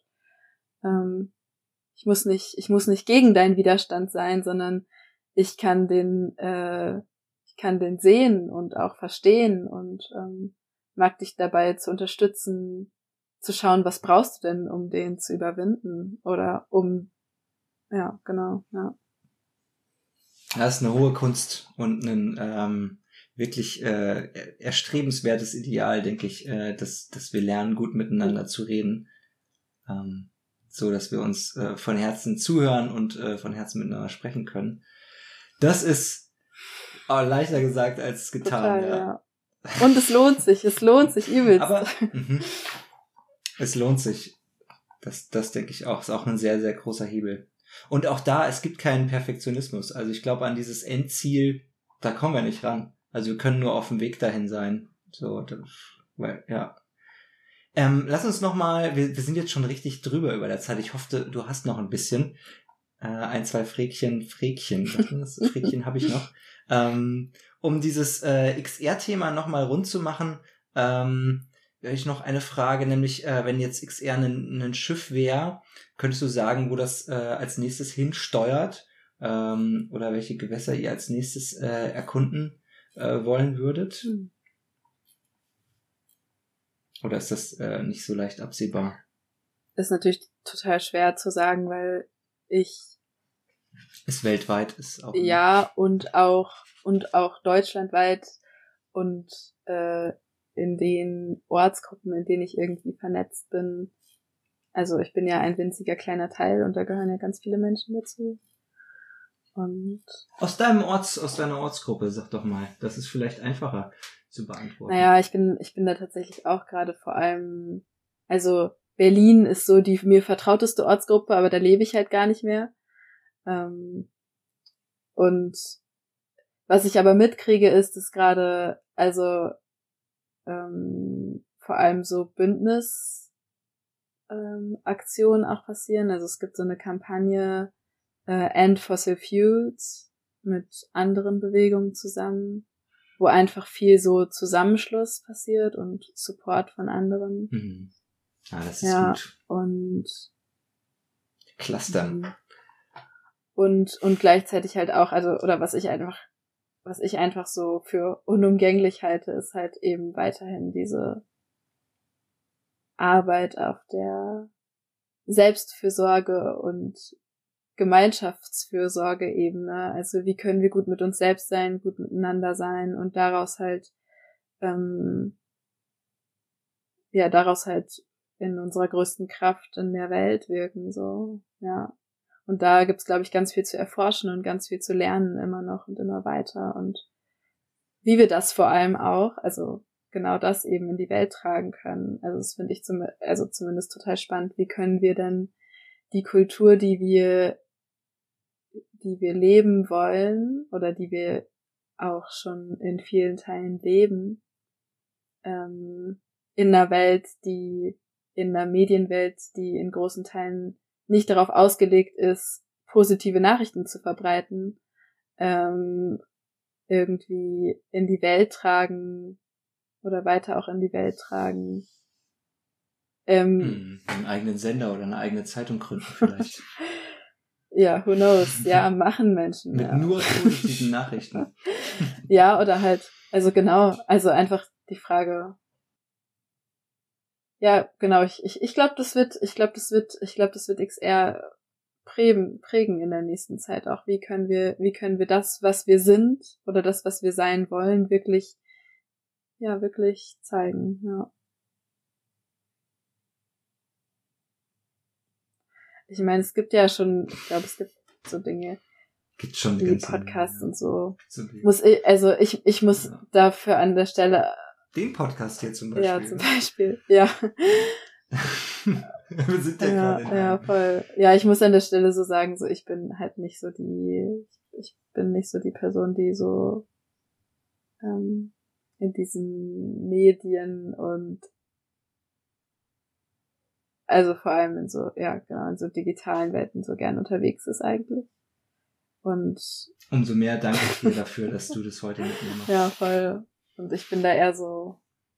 ich muss nicht gegen deinen Widerstand sein, sondern ich kann den sehen und auch verstehen und mag dich dabei zu unterstützen, zu schauen, was brauchst du denn, um den zu überwinden oder ja, genau, ja. Das ist eine hohe Kunst und ein wirklich erstrebenswertes Ideal, denke ich, dass wir lernen, gut miteinander zu reden, so dass wir uns von Herzen zuhören und von Herzen miteinander sprechen können. Das ist aber leichter gesagt als getan. Total, ja. Und es lohnt sich übelst. Aber es lohnt sich. Das denke ich auch, ist auch ein sehr, sehr großer Hebel. Und auch da, es gibt keinen Perfektionismus. Also ich glaube, an dieses Endziel, da kommen wir nicht ran. Also wir können nur auf dem Weg dahin sein. So, ja. Lass uns nochmal, wir sind jetzt schon richtig drüber über der Zeit. Ich hoffe, du hast noch ein bisschen. 1, 2 Fräkchen. Fräkchen habe ich noch. Um dieses XR-Thema nochmal rund zu machen, habe ich noch eine Frage, nämlich wenn jetzt XR ein Schiff wäre, könntest du sagen, wo das als nächstes hinsteuert oder welche Gewässer ihr als nächstes erkunden wollen würdet? Oder ist das nicht so leicht absehbar? Das ist natürlich total schwer zu sagen, weil ist weltweit, ist auch. Ja, und auch deutschlandweit und in den Ortsgruppen, in denen ich irgendwie vernetzt bin. Also ich bin ja ein winziger kleiner Teil und da gehören ja ganz viele Menschen dazu. Und aus deiner Ortsgruppe, sag doch mal, das ist vielleicht einfacher zu beantworten. Naja, ich bin da tatsächlich auch gerade vor allem, also Berlin ist so die mir vertrauteste Ortsgruppe, aber da lebe ich halt gar nicht mehr. Und was ich aber mitkriege, ist, dass gerade, also vor allem so Bündnisaktionen auch passieren. Also es gibt so eine Kampagne End Fossil Fuels mit anderen Bewegungen zusammen, wo einfach viel so Zusammenschluss passiert und Support von anderen. Mhm. Ah, das ist gut. Und Clustern. Und gleichzeitig halt auch, also, oder was ich einfach so für unumgänglich halte, ist halt eben weiterhin diese Arbeit auf der Selbstfürsorge und Gemeinschaftsfürsorge-Ebene. Also wie können wir gut mit uns selbst sein, gut miteinander sein und daraus halt in unserer größten Kraft in der Welt wirken, so, ja. Und da gibt's, glaube ich, ganz viel zu erforschen und ganz viel zu lernen immer noch und immer weiter und wie wir das vor allem auch, also genau das eben in die Welt tragen können. Also das finde ich zumindest total spannend. Wie können wir denn die Kultur, die wir leben wollen oder die wir auch schon in vielen Teilen leben, in einer Medienwelt, die in großen Teilen nicht darauf ausgelegt ist, positive Nachrichten zu verbreiten, irgendwie in die Welt tragen oder weiter auch in die Welt tragen. Einen eigenen Sender oder eine eigene Zeitung gründen vielleicht. Ja, who knows? Ja, machen Menschen. Mit nur positiven Nachrichten. Ja, oder halt, also genau, also einfach die Frage. Ja, genau, ich glaube, das wird XR prägen in der nächsten Zeit auch. Wie können wir das, was wir sind oder das, was wir sein wollen, wirklich zeigen, ja. Ich meine, es gibt ja schon, ich glaube, es gibt so Dinge, gibt schon wie Podcasts und so. Ich muss ja. dafür an der Stelle den Podcast hier zum Beispiel. Ja, zum Beispiel, ja. Wir sind ja gerade in ja, voll. Ja, ich muss an der Stelle so sagen, so ich bin nicht so die Person, die so in diesen Medien und also vor allem in so digitalen Welten so gern unterwegs ist eigentlich. Und umso mehr danke ich dir dafür, dass du das heute mit mir machst. Ja, voll. Und ich bin da eher so,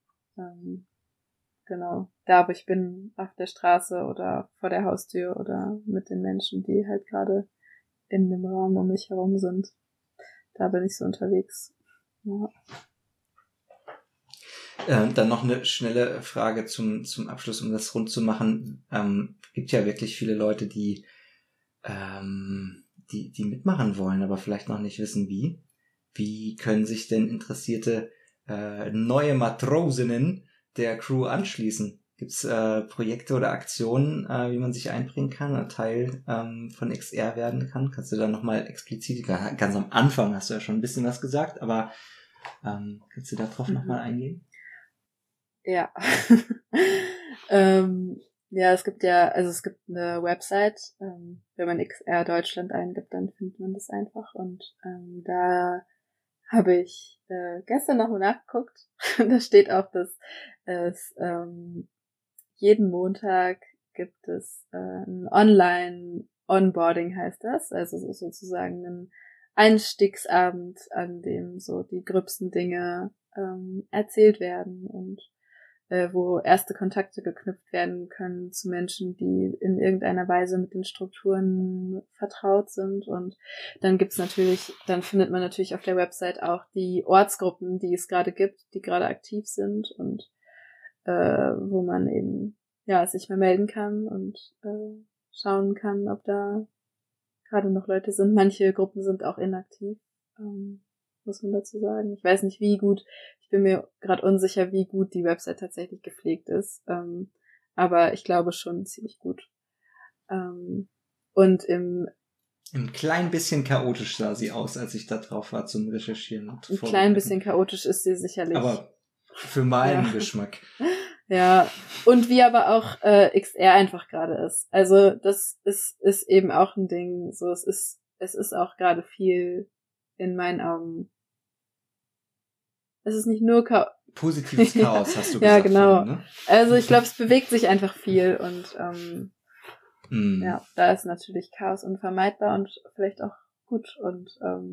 genau, da wo ich bin, auf der Straße oder vor der Haustür oder mit den Menschen, die halt gerade in dem Raum um mich herum sind. Da bin ich so unterwegs. Ja. Dann noch eine schnelle Frage zum Abschluss, um das rund zu machen. Gibt ja wirklich viele Leute, die mitmachen wollen, aber vielleicht noch nicht wissen, wie. Wie können sich denn interessierte neue Matrosinnen der Crew anschließen? Gibt's Projekte oder Aktionen, wie man sich einbringen kann oder Teil von XR werden kann? Kannst du da nochmal explizit, ganz am Anfang hast du ja schon ein bisschen was gesagt, aber kannst du da drauf nochmal eingehen? Ja. Ja, es gibt eine Website, wenn man XR Deutschland eingibt, dann findet man das einfach und da habe ich gestern nochmal nachgeguckt. Da steht auch, dass es jeden Montag gibt es ein Online-Onboarding, heißt das. Also sozusagen ein Einstiegsabend, an dem so die gröbsten Dinge erzählt werden und wo erste Kontakte geknüpft werden können zu Menschen, die in irgendeiner Weise mit den Strukturen vertraut sind. Und dann findet man natürlich auf der Website auch die Ortsgruppen, die es gerade gibt, die gerade aktiv sind und wo man eben sich mal melden kann und schauen kann, ob da gerade noch Leute sind. Manche Gruppen sind auch inaktiv, muss man dazu sagen. Ich weiß nicht, wie gut, ich bin mir gerade unsicher, wie gut die Website tatsächlich gepflegt ist, aber ich glaube schon ziemlich gut. Und im klein bisschen chaotisch sah sie aus, als ich da drauf war zum Recherchieren. Ein klein bisschen chaotisch ist sie sicherlich. Aber für meinen Geschmack. Ja, und wie aber auch XR einfach gerade ist. Also das ist eben auch ein Ding. So, es ist auch gerade viel in meinen Augen. Es ist nicht nur Positives Chaos, hast du ja, gesagt. genau. Vorhin, ne? Also ich glaube, es bewegt sich einfach viel und Mm. ja, da ist natürlich Chaos unvermeidbar und vielleicht auch gut und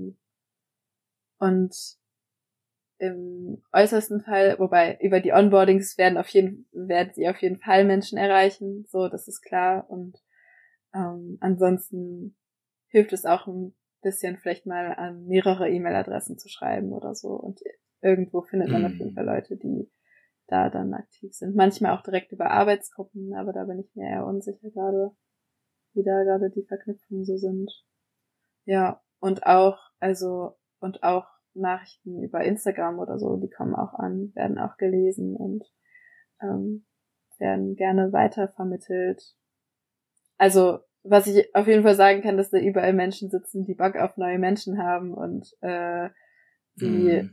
im äußersten Fall, wobei über die Onboardings werden sie auf jeden Fall Menschen erreichen, so, das ist klar. Und ansonsten hilft es auch ein bisschen, vielleicht mal an mehrere E-Mail-Adressen zu schreiben oder so. Und irgendwo findet man auf jeden Fall Leute, die da dann aktiv sind. Manchmal auch direkt über Arbeitsgruppen, aber da bin ich mir eher unsicher gerade, wie da gerade die Verknüpfungen so sind. Ja, und auch Nachrichten über Instagram oder so, die kommen auch an, werden auch gelesen und werden gerne weitervermittelt. Also, was ich auf jeden Fall sagen kann, dass da überall Menschen sitzen, die Bock auf neue Menschen haben und die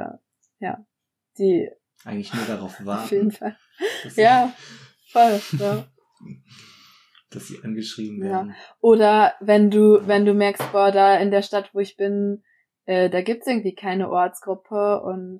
eigentlich nur darauf warten. Auf jeden Fall. Ja, voll. Ja. Dass sie angeschrieben werden. Ja. Oder wenn du merkst, boah, da in der Stadt, wo ich bin, da gibt's irgendwie keine Ortsgruppe und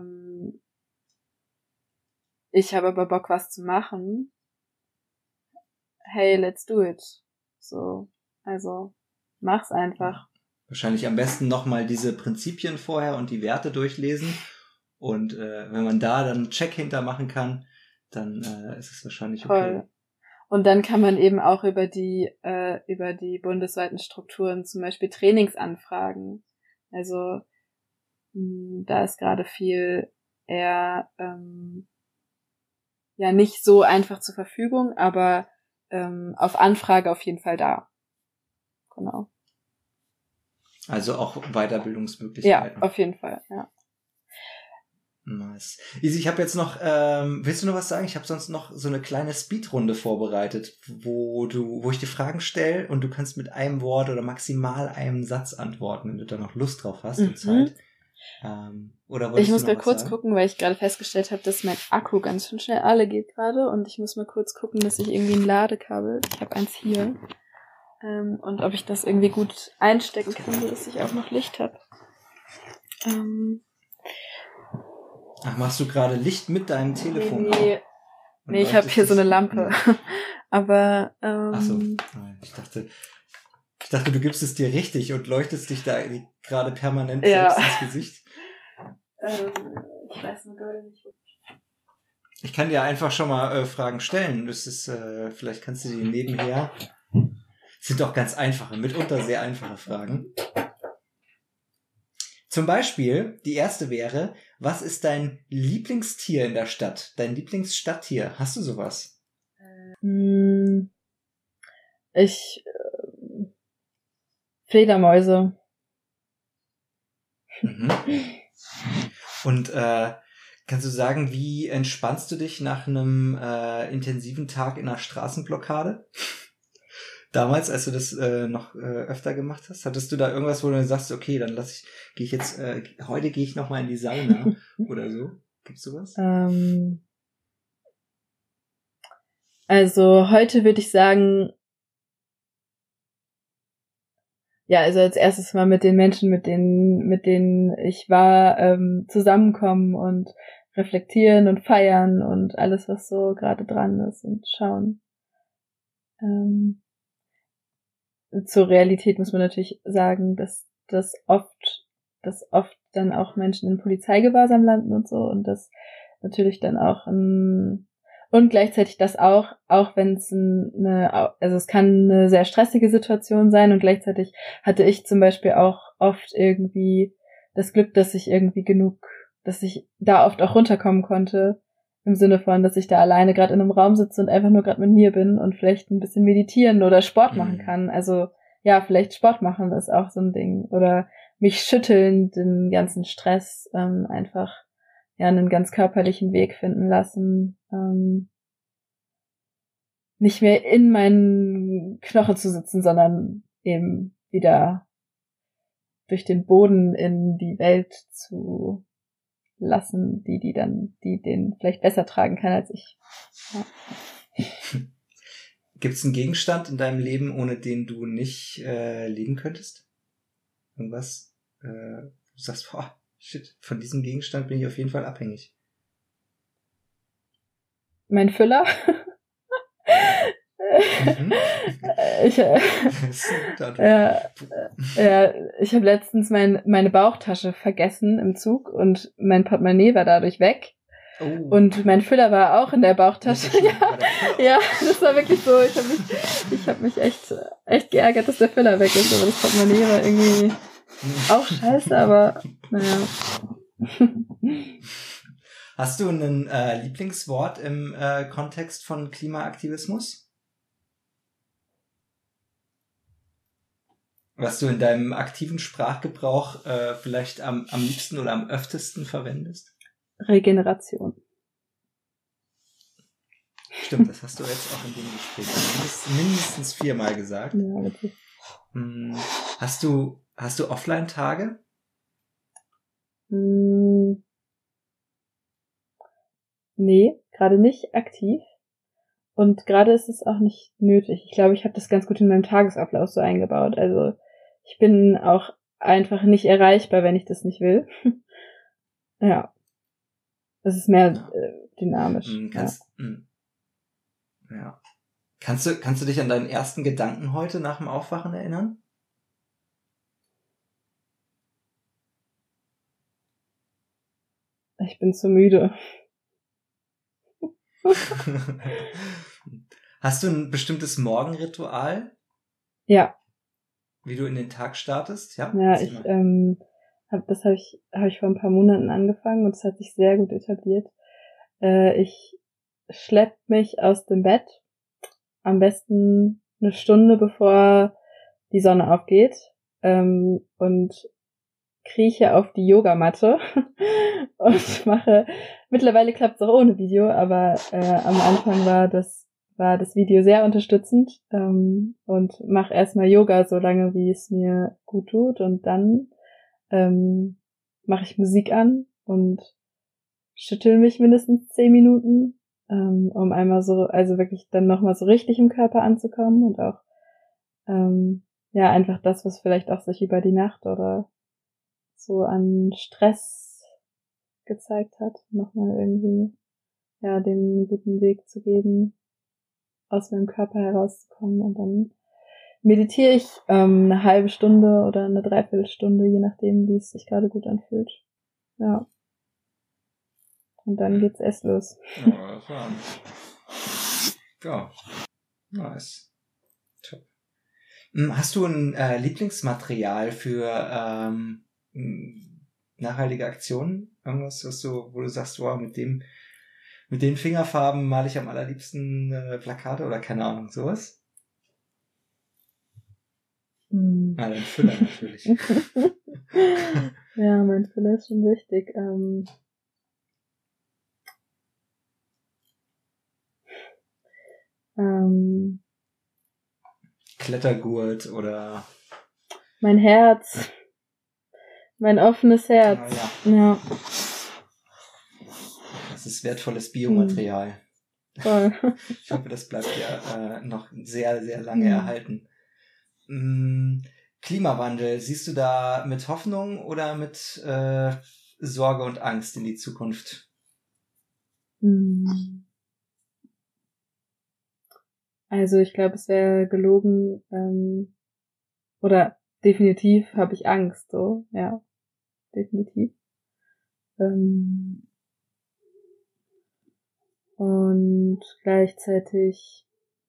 ich habe aber Bock, was zu machen. Hey, let's do it. So, also mach's einfach. Wahrscheinlich am besten nochmal diese Prinzipien vorher und die Werte durchlesen. Und wenn man da dann einen Check hintermachen kann, dann ist es wahrscheinlich okay. Voll. Und dann kann man eben auch über die bundesweiten Strukturen zum Beispiel Trainings anfragen. Also da ist gerade viel eher ja nicht so einfach zur Verfügung, aber auf Anfrage auf jeden Fall da. Genau. Also auch Weiterbildungsmöglichkeiten. Ja, auf jeden Fall, ja. Nice. Isi, ich habe jetzt noch, willst du noch was sagen? Ich habe sonst noch so eine kleine Speedrunde vorbereitet, wo ich dir Fragen stelle und du kannst mit einem Wort oder maximal einem Satz antworten, wenn du da noch Lust drauf hast und Zeit. Ich muss mal kurz gucken, weil ich gerade festgestellt habe, dass mein Akku ganz schön schnell alle geht gerade und ich muss mal kurz gucken, dass ich irgendwie ein Ladekabel, ich habe eins hier, und ob ich das irgendwie gut einstecken kann, sodass ich auch noch Licht habe. Ach, machst du gerade Licht mit deinem Telefon? Nee, ich habe hier so eine Lampe. Ja. Aber Ach so, ich dachte, du gibst es dir richtig und leuchtest dich da gerade permanent selbst ins Gesicht. Ich weiß nur gerade nicht. Ich kann dir einfach schon mal Fragen stellen. Das ist, vielleicht kannst du die nebenher. Sind doch ganz einfache, mitunter sehr einfache Fragen. Zum Beispiel, die erste wäre, was ist dein Lieblingstier in der Stadt? Dein Lieblingsstadttier? Hast du sowas? Fledermäuse. Mhm. Und kannst du sagen, wie entspannst du dich nach einem intensiven Tag in einer Straßenblockade? Damals, als du das noch öfter gemacht hast, hattest du da irgendwas, wo du sagst, okay, dann heute gehe ich noch mal in die Sauna oder so? Gibt's sowas? Also heute würde ich sagen, ja, also als erstes mal mit den Menschen, mit denen ich war, zusammenkommen und reflektieren und feiern und alles, was so gerade dran ist und schauen. Zur Realität muss man natürlich sagen, dass oft dann auch Menschen in Polizeigewahrsam landen und so und das natürlich dann auch und gleichzeitig das auch wenn es also es kann eine sehr stressige Situation sein und gleichzeitig hatte ich zum Beispiel auch oft irgendwie das Glück, dass ich da oft auch runterkommen konnte, im Sinne von, dass ich da alleine gerade in einem Raum sitze und einfach nur gerade mit mir bin und vielleicht ein bisschen meditieren oder Sport machen kann. Also ja, vielleicht Sport machen ist auch so ein Ding. Oder mich schütteln, den ganzen Stress einfach einen ganz körperlichen Weg finden lassen. Nicht mehr in meinen Knochen zu sitzen, sondern eben wieder durch den Boden in die Welt zu lassen, die den vielleicht besser tragen kann als ich. Ja. Gibt es einen Gegenstand in deinem Leben, ohne den du nicht leben könntest? Irgendwas, du sagst, boah, shit, von diesem Gegenstand bin ich auf jeden Fall abhängig. Mein Füller. Ich habe letztens meine Bauchtasche vergessen im Zug und mein Portemonnaie war dadurch weg. Oh. Und mein Füller war auch in der Bauchtasche. Ja, das war wirklich so. Ich habe mich echt geärgert, dass der Füller weg ist, aber das Portemonnaie war irgendwie auch scheiße, aber naja. Hast du ein Lieblingswort im Kontext von Klimaaktivismus? Was du in deinem aktiven Sprachgebrauch vielleicht am liebsten oder am öftesten verwendest? Regeneration. Stimmt, das hast du jetzt auch in dem Gespräch mindestens 4-mal gesagt. Ja, wirklich. Hast du Offline-Tage? Nee, gerade nicht aktiv. Und gerade ist es auch nicht nötig. Ich glaube, ich habe das ganz gut in meinem Tagesablauf so eingebaut. Also ich bin auch einfach nicht erreichbar, wenn ich das nicht will. Ja. Das ist mehr dynamisch. Ja. Kannst du dich an deinen ersten Gedanken heute nach dem Aufwachen erinnern? Ich bin zu müde. Hast du ein bestimmtes Morgenritual? Ja. Wie du in den Tag startest? Ja, ich habe ich vor ein paar Monaten angefangen und es hat sich sehr gut etabliert. Ich schlepp mich aus dem Bett, am besten eine Stunde bevor die Sonne aufgeht, und krieche auf die Yogamatte und mittlerweile klappt es auch ohne Video, aber am Anfang war das Video sehr unterstützend, und mache erstmal Yoga so lange, wie es mir gut tut, und dann mache ich Musik an und schüttel mich mindestens 10 Minuten, um einmal so, also wirklich dann nochmal so richtig im Körper anzukommen und auch einfach das, was vielleicht auch sich über die Nacht oder so an Stress gezeigt hat, nochmal irgendwie dem einen guten Weg zu geben, aus meinem Körper herauszukommen. Und dann meditiere ich eine halbe Stunde oder eine Dreiviertelstunde, je nachdem, wie es sich gerade gut anfühlt. Ja. Und dann geht's erst los. Ja, das war ja, nice. Top. Hast du ein Lieblingsmaterial für nachhaltige Aktionen? Irgendwas, wo du sagst, wow, mit den Fingerfarben male ich am allerliebsten Plakate oder keine Ahnung, sowas? Dein Füller natürlich. Ja, mein Füller ist schon wichtig. Klettergurt oder mein Herz. Mein offenes Herz. Ja. Das ist wertvolles Biomaterial. Voll. Ich hoffe, das bleibt ja noch sehr, sehr lange erhalten. Klimawandel, siehst du da mit Hoffnung oder mit Sorge und Angst in die Zukunft? Also ich glaube, es wäre gelogen, oder definitiv habe ich Angst, so, ja, definitiv. Und gleichzeitig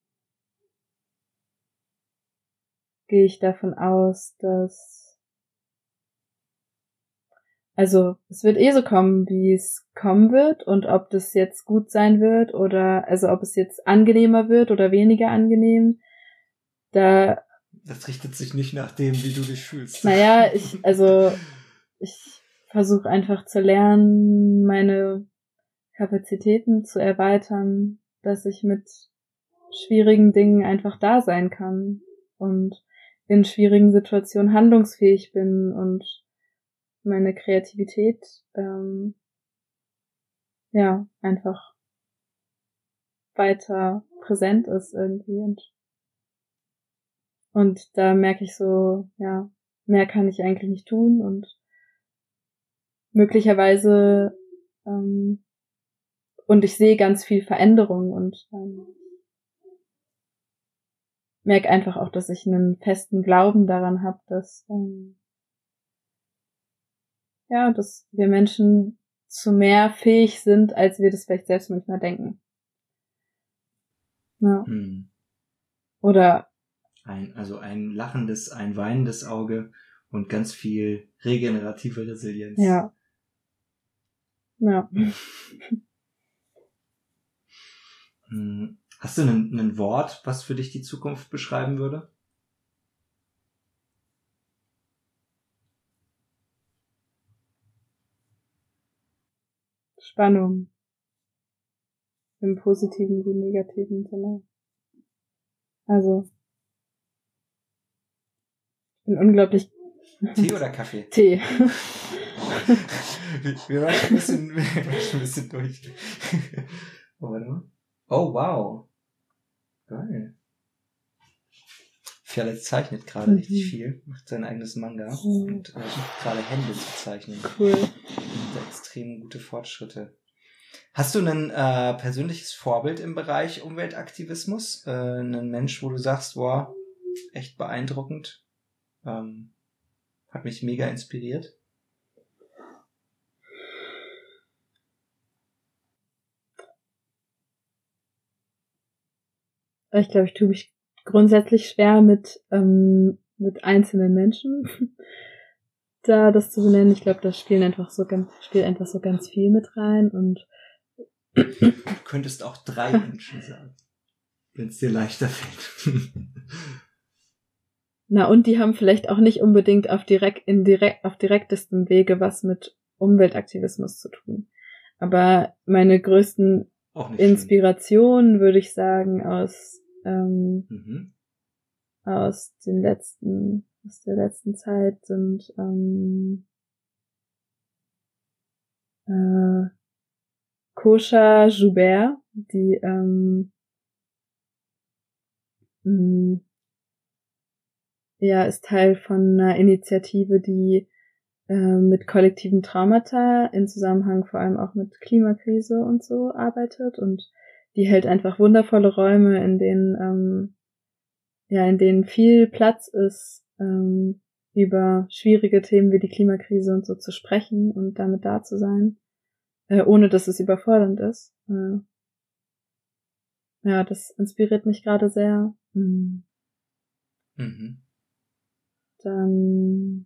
gehe ich davon aus, dass, also es wird so kommen, wie es kommen wird, und ob das jetzt gut sein wird oder, also ob es jetzt angenehmer wird oder weniger angenehm, das richtet sich nicht nach dem, wie du dich fühlst. Naja, ich versuche einfach zu lernen, meine Kapazitäten zu erweitern, dass ich mit schwierigen Dingen einfach da sein kann und in schwierigen Situationen handlungsfähig bin und meine Kreativität ja, einfach weiter präsent ist irgendwie. Und da merke ich so, ja, mehr kann ich eigentlich nicht tun und möglicherweise und ich sehe ganz viel Veränderung und merke einfach auch, dass ich einen festen Glauben daran habe, dass dass wir Menschen zu mehr fähig sind, als wir das vielleicht selbst manchmal denken. Ja. Oder ein lachendes, ein weinendes Auge und ganz viel regenerative Resilienz. Ja. Ja. Hast du ein Wort, was für dich die Zukunft beschreiben würde? Spannung. Im positiven wie negativen Sinne. Also, ich bin unglaublich... Tee oder Kaffee? Tee. Wir waren schon ein bisschen durch. Oh, warte mal. Oh, wow. Geil. Fialet zeichnet gerade richtig viel, macht sein eigenes Manga und sucht gerade Hände zu zeichnen. Cool. Und extrem gute Fortschritte. Hast du ein persönliches Vorbild im Bereich Umweltaktivismus? Einen Mensch, wo du sagst, wow, echt beeindruckend, hat mich mega inspiriert? Ich glaube, ich tue mich grundsätzlich schwer mit einzelnen Menschen, da das zu benennen. Ich glaube, da spielt einfach so ganz viel mit rein und du könntest auch 3 Menschen sagen, wenn es dir leichter fällt. Na, und die haben vielleicht auch nicht unbedingt auf direktestem Wege was mit Umweltaktivismus zu tun. Aber meine größten Inspirationen, würde ich sagen, aus der letzten Zeit sind Kosha Joubert, die ist Teil von einer Initiative, die mit kollektiven Traumata in Zusammenhang vor allem auch mit Klimakrise und so arbeitet, und die hält einfach wundervolle Räume, in denen viel Platz ist, über schwierige Themen wie die Klimakrise und so zu sprechen und damit da zu sein, ohne dass es überfordernd ist. Das inspiriert mich gerade sehr. Dann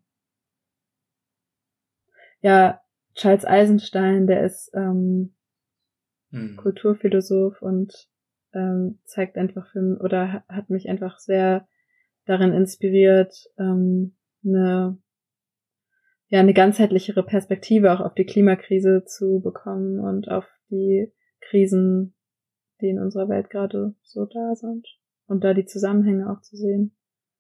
Charles Eisenstein, der ist Kulturphilosoph und zeigt einfach hat mich einfach sehr darin inspiriert, eine ganzheitlichere Perspektive auch auf die Klimakrise zu bekommen und auf die Krisen, die in unserer Welt gerade so da sind, und da die Zusammenhänge auch zu sehen.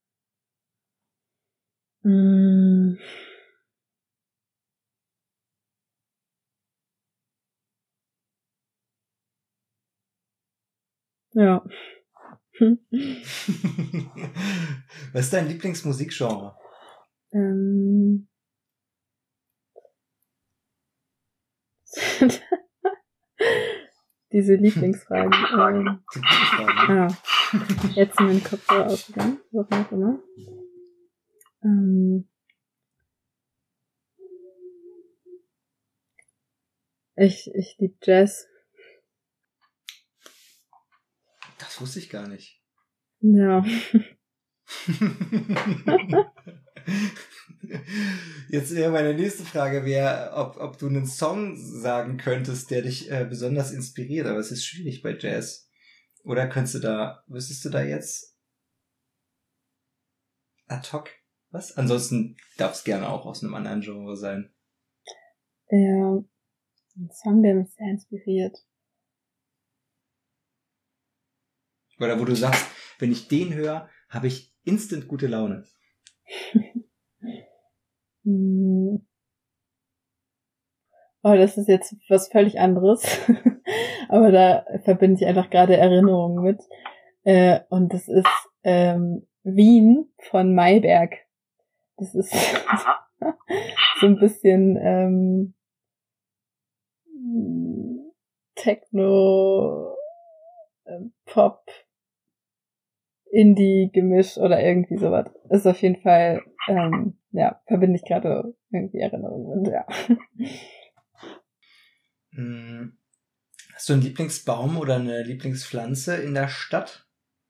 Ja. Was ist dein Lieblingsmusikgenre? Diese Lieblingsfragen. Jetzt sind mein Kopfhörer ausgegangen, warum auch immer. Ich liebe Jazz. Das wusste ich gar nicht. Ja. Jetzt wäre meine nächste Frage, ob du einen Song sagen könntest, der dich besonders inspiriert, aber es ist schwierig bei Jazz. Oder wüsstest du da jetzt ad hoc was? Ansonsten darf es gerne auch aus einem anderen Genre sein. Ja, ein Song, der mich sehr inspiriert. Oder wo du sagst, wenn ich den höre, habe ich instant gute Laune. Oh, das ist jetzt was völlig anderes. Aber da verbinde ich einfach gerade Erinnerungen mit. Und das ist Wien von Mayberg. Das ist so ein bisschen Techno, Pop, Indie-Gemisch oder irgendwie sowas. Ist auf jeden Fall, verbinde ich gerade irgendwie Erinnerungen mit, ja. Hast du einen Lieblingsbaum oder eine Lieblingspflanze in der Stadt?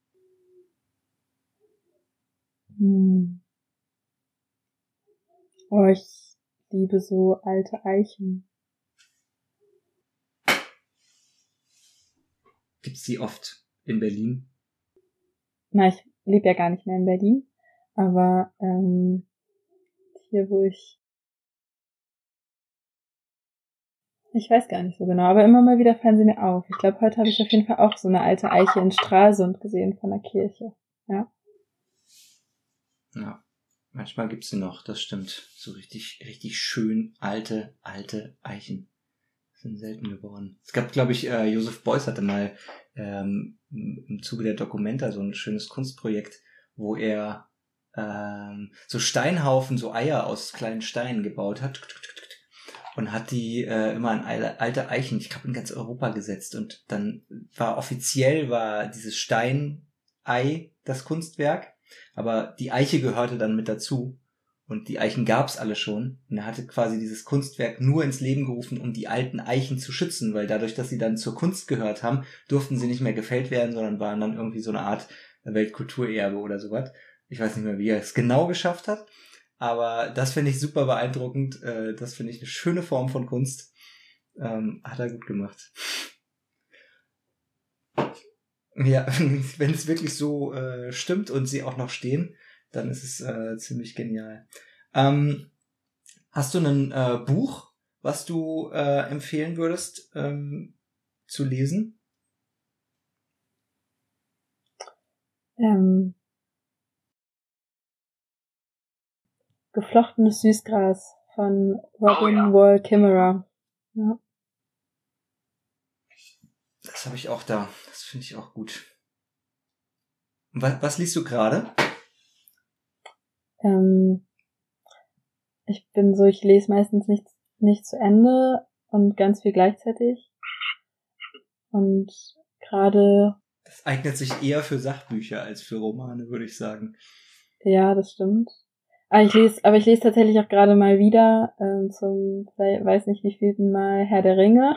Oh, ich liebe so alte Eichen. Gibt's die oft in Berlin? Na, ich lebe ja gar nicht mehr in Berlin, aber hier, wo ich weiß gar nicht so genau, aber immer mal wieder fallen sie mir auf. Ich glaube, heute habe ich auf jeden Fall auch so eine alte Eiche in Stralsund gesehen von der Kirche. Ja. Ja, manchmal gibt's sie noch, das stimmt. So richtig, richtig schön alte Eichen. Sind selten geworden. Es gab, glaube ich, Joseph Beuys hatte mal im Zuge der Documenta so ein schönes Kunstprojekt, wo er so Steinhaufen, so Eier aus kleinen Steinen gebaut hat und hat die immer an alte Eichen, ich glaube in ganz Europa gesetzt, und dann war dieses Steinei das Kunstwerk, aber die Eiche gehörte dann mit dazu. Und die Eichen gab's alle schon. Und er hatte quasi dieses Kunstwerk nur ins Leben gerufen, um die alten Eichen zu schützen, weil dadurch, dass sie dann zur Kunst gehört haben, durften sie nicht mehr gefällt werden, sondern waren dann irgendwie so eine Art Weltkulturerbe oder sowas. Ich weiß nicht mehr, wie er es genau geschafft hat, aber das finde ich super beeindruckend. Das finde ich eine schöne Form von Kunst. Hat er gut gemacht. Ja, wenn es wirklich so stimmt und sie auch noch stehen, dann ist es ziemlich genial. Hast du ein Buch, was du empfehlen würdest zu lesen? Geflochtenes Süßgras von Robin Wall Kimmerer. Ja. Das habe ich auch da. Das finde ich auch gut. Was liest du gerade? Ich lese meistens nicht zu Ende und ganz viel gleichzeitig. Und gerade... Das eignet sich eher für Sachbücher als für Romane, würde ich sagen. Ja, das stimmt. Aber ich lese tatsächlich auch gerade mal wieder zum, weiß nicht wie vielten Mal, Herr der Ringe.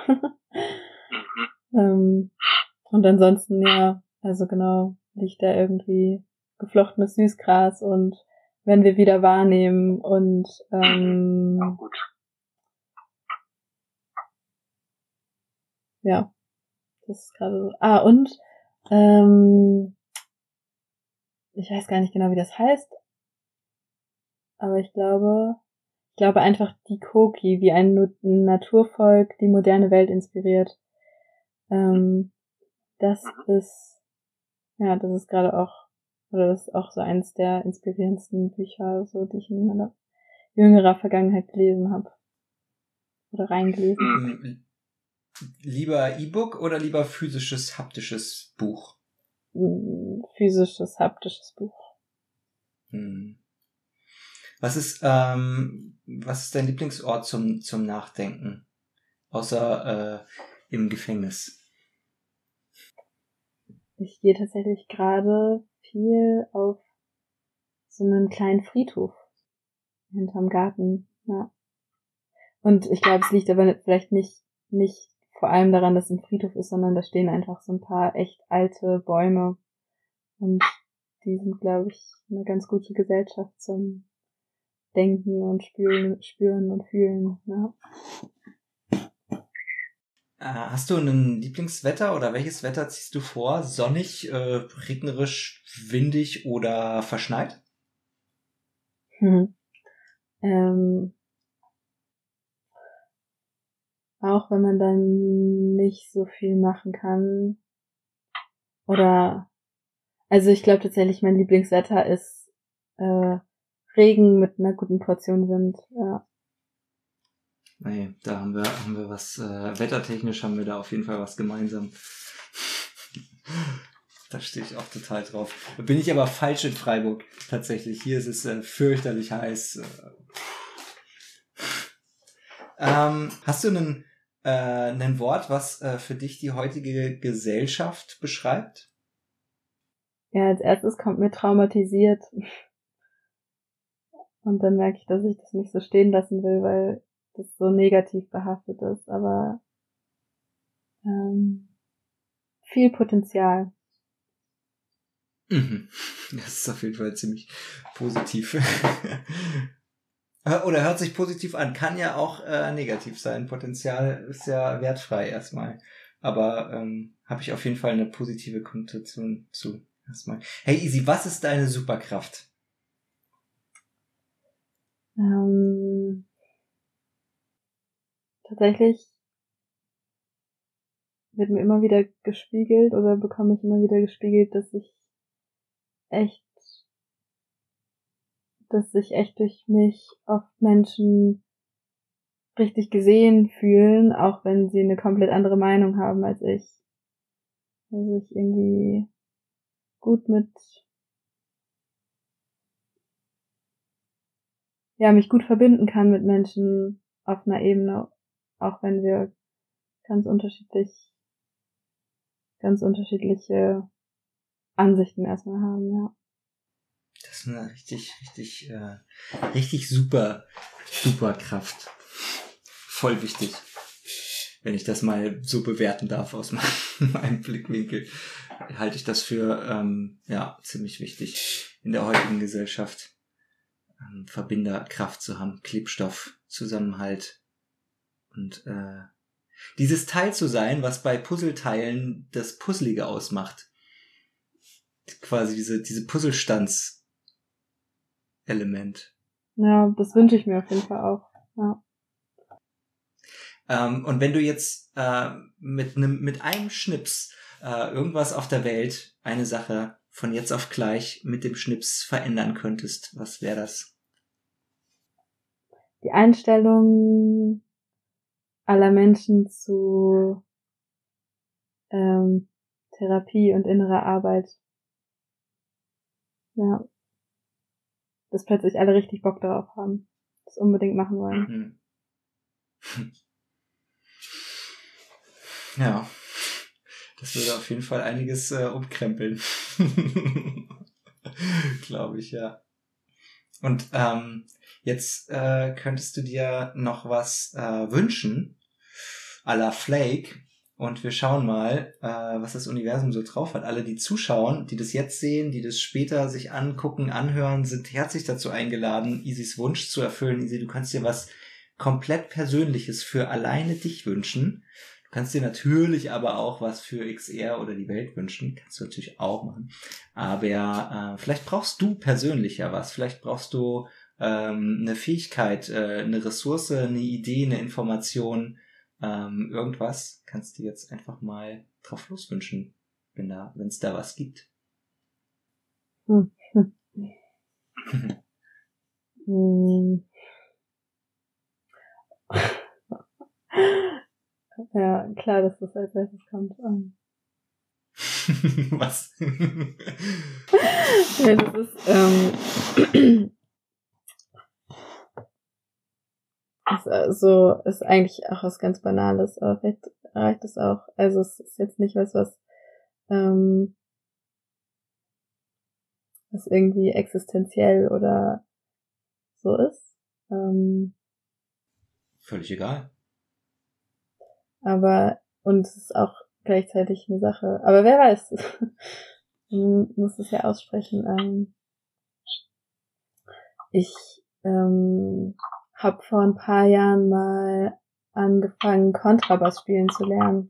Und ansonsten, ja, also genau, liegt da irgendwie geflochtenes Süßgras und wenn wir wieder wahrnehmen und gut. Ja, das ist gerade so. Und ich weiß gar nicht genau, wie das heißt, aber ich glaube einfach die Koki, wie ein Naturvolk die moderne Welt inspiriert. Das ist gerade auch, oder das ist auch so eins der inspirierendsten Bücher, so die ich in meiner jüngerer Vergangenheit gelesen habe. Oder reingelesen. Lieber E-Book oder lieber physisches, haptisches Buch? Physisches, haptisches Buch. Was ist dein Lieblingsort zum Nachdenken? Außer im Gefängnis. Ich gehe tatsächlich gerade viel auf so einen kleinen Friedhof hinterm Garten, ja. Und ich glaube, es liegt aber vielleicht nicht vor allem daran, dass es ein Friedhof ist, sondern da stehen einfach so ein paar echt alte Bäume. Und die sind, glaube ich, eine ganz gute Gesellschaft zum Denken und spüren und fühlen, ja. Hast du ein Lieblingswetter oder welches Wetter ziehst du vor? Sonnig, regnerisch, windig oder verschneit? Auch wenn man dann nicht so viel machen kann. Also ich glaube tatsächlich, mein Lieblingswetter ist Regen mit einer guten Portion Wind, ja. Nee, da haben wir was, wettertechnisch haben wir da auf jeden Fall was gemeinsam. Da stehe ich auch total drauf. Da bin ich aber falsch in Freiburg, tatsächlich. Hier ist es fürchterlich heiß. Hast du ein Wort, was für dich die heutige Gesellschaft beschreibt? Ja, als erstes kommt mir traumatisiert. Und dann merke ich, dass ich das nicht so stehen lassen will, weil das so negativ behaftet ist. Aber viel Potenzial. Mhm. Das ist auf jeden Fall ziemlich positiv. Oder hört sich positiv an. Kann ja auch negativ sein. Potenzial ist ja wertfrei erstmal. Aber habe ich auf jeden Fall eine positive Konnotation zu erstmal. Hey Easy, was ist deine Superkraft? Tatsächlich wird mir immer wieder gespiegelt oder bekomme ich immer wieder gespiegelt, dass sich echt durch mich oft Menschen richtig gesehen fühlen, auch wenn sie eine komplett andere Meinung haben als ich. Also ich irgendwie gut mich gut verbinden kann mit Menschen auf einer Ebene, auch wenn wir ganz unterschiedliche Ansichten erstmal haben, ja. Das ist eine richtig super Kraft. Voll wichtig. Wenn ich das mal so bewerten darf aus meinem Blickwinkel, halte ich das für ziemlich wichtig in der heutigen Gesellschaft. Verbinderkraft zu haben, Klebstoff, Zusammenhalt und dieses Teil zu sein, was bei Puzzleteilen das Puzzlige ausmacht. Quasi diese Puzzlestands-Element. Ja, das wünsche ich mir auf jeden Fall auch. Ja. Und wenn du jetzt mit einem Schnips irgendwas auf der Welt, eine Sache von jetzt auf gleich mit dem Schnips verändern könntest, was wäre das? Die Einstellung aller Menschen zu Therapie und innerer Arbeit. Ja. Dass plötzlich alle richtig Bock darauf haben. Das unbedingt machen wollen. Ja. Das würde auf jeden Fall einiges umkrempeln. Glaube ich, ja. Und jetzt könntest du dir noch was wünschen, à la Flake. Und wir schauen mal, was das Universum so drauf hat. Alle, die zuschauen, die das jetzt sehen, die das später sich angucken, anhören, sind herzlich dazu eingeladen, Isis Wunsch zu erfüllen. Isi, du kannst dir was komplett Persönliches für alleine dich wünschen. Du kannst dir natürlich aber auch was für XR oder die Welt wünschen. Kannst du natürlich auch machen. Aber vielleicht brauchst du persönlich ja was. Vielleicht brauchst du eine Fähigkeit, eine Ressource, eine Idee, eine Information, irgendwas. Kannst du jetzt einfach mal drauf loswünschen, wenn es da was gibt. Ja, klar, dass das als erstes kommt. Was? Ja, das ist eigentlich auch was ganz Banales, aber vielleicht reicht es auch. Also es ist jetzt nicht was irgendwie existenziell oder so ist. Völlig egal. Aber, und es ist auch gleichzeitig eine Sache. Aber wer weiß, man muss es ja aussprechen. Ich habe vor ein paar Jahren mal angefangen, Kontrabass spielen zu lernen.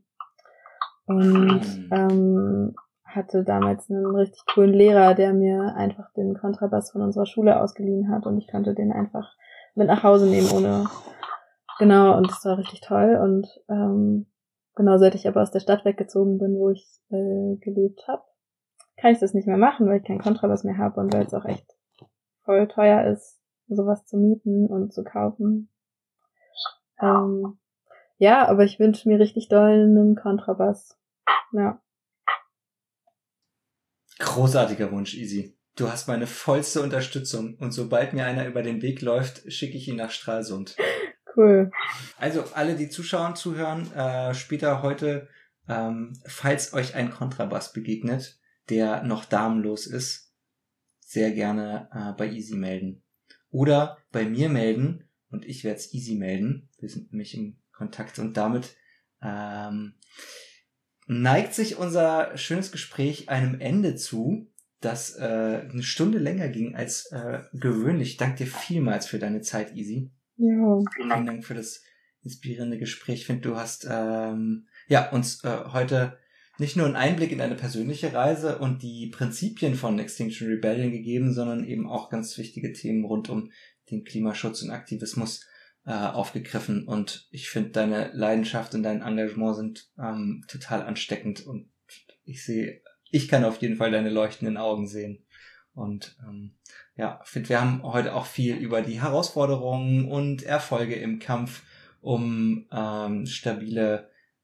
Und hatte damals einen richtig coolen Lehrer, der mir einfach den Kontrabass von unserer Schule ausgeliehen hat und ich konnte den einfach mit nach Hause nehmen und das war richtig toll und seit ich aber aus der Stadt weggezogen bin, wo ich gelebt habe, kann ich das nicht mehr machen, weil ich keinen Kontrabass mehr habe und weil es auch echt voll teuer ist, sowas zu mieten und zu kaufen. Ja, aber ich wünsche mir richtig doll einen Kontrabass. Ja. Großartiger Wunsch, Easy. Du hast meine vollste Unterstützung und sobald mir einer über den Weg läuft, schicke ich ihn nach Stralsund. Cool. Also alle, die zuschauen, zuhören, später heute, falls euch ein Kontrabass begegnet, der noch damenlos ist, sehr gerne bei Easy melden. Oder bei mir melden und ich werde es Easy melden. Wir sind nämlich im Kontakt und damit neigt sich unser schönes Gespräch einem Ende zu, das eine Stunde länger ging als gewöhnlich. Ich danke dir vielmals für deine Zeit, Easy. Ja. Vielen Dank für das inspirierende Gespräch. Ich finde, du hast uns heute nicht nur einen Einblick in deine persönliche Reise und die Prinzipien von Extinction Rebellion gegeben, sondern eben auch ganz wichtige Themen rund um den Klimaschutz und Aktivismus aufgegriffen. Und ich finde, deine Leidenschaft und dein Engagement sind total ansteckend und ich kann auf jeden Fall deine leuchtenden Augen sehen. Und finde, wir haben heute auch viel über die Herausforderungen und Erfolge im Kampf um ein stabiles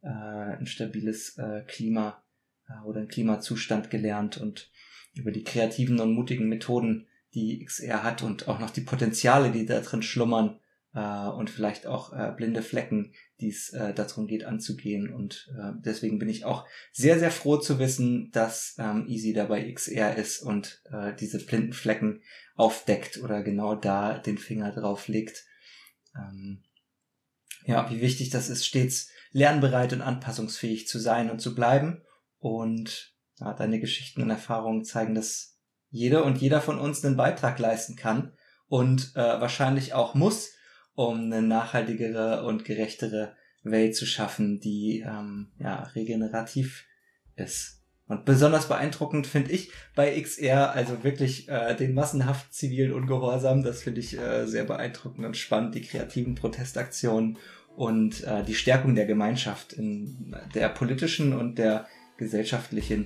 Klima oder einen Klimazustand gelernt und über die kreativen und mutigen Methoden, die XR hat und auch noch die Potenziale, die da drin schlummern und vielleicht auch blinde Flecken, die es darum geht anzugehen. Und deswegen bin ich auch sehr, sehr froh zu wissen, dass Easy dabei XR ist und diese blinden Flecken aufdeckt oder genau da den Finger drauf legt. Wie wichtig das ist, stets lernbereit und anpassungsfähig zu sein und zu bleiben. Und deine Geschichten und Erfahrungen zeigen, dass jeder von uns einen Beitrag leisten kann und wahrscheinlich auch muss, um eine nachhaltigere und gerechtere Welt zu schaffen, die regenerativ ist. Und besonders beeindruckend finde ich bei XR also wirklich den massenhaft zivilen Ungehorsam. Das finde ich sehr beeindruckend und spannend, die kreativen Protestaktionen und die Stärkung der Gemeinschaft in der politischen und der gesellschaftlichen,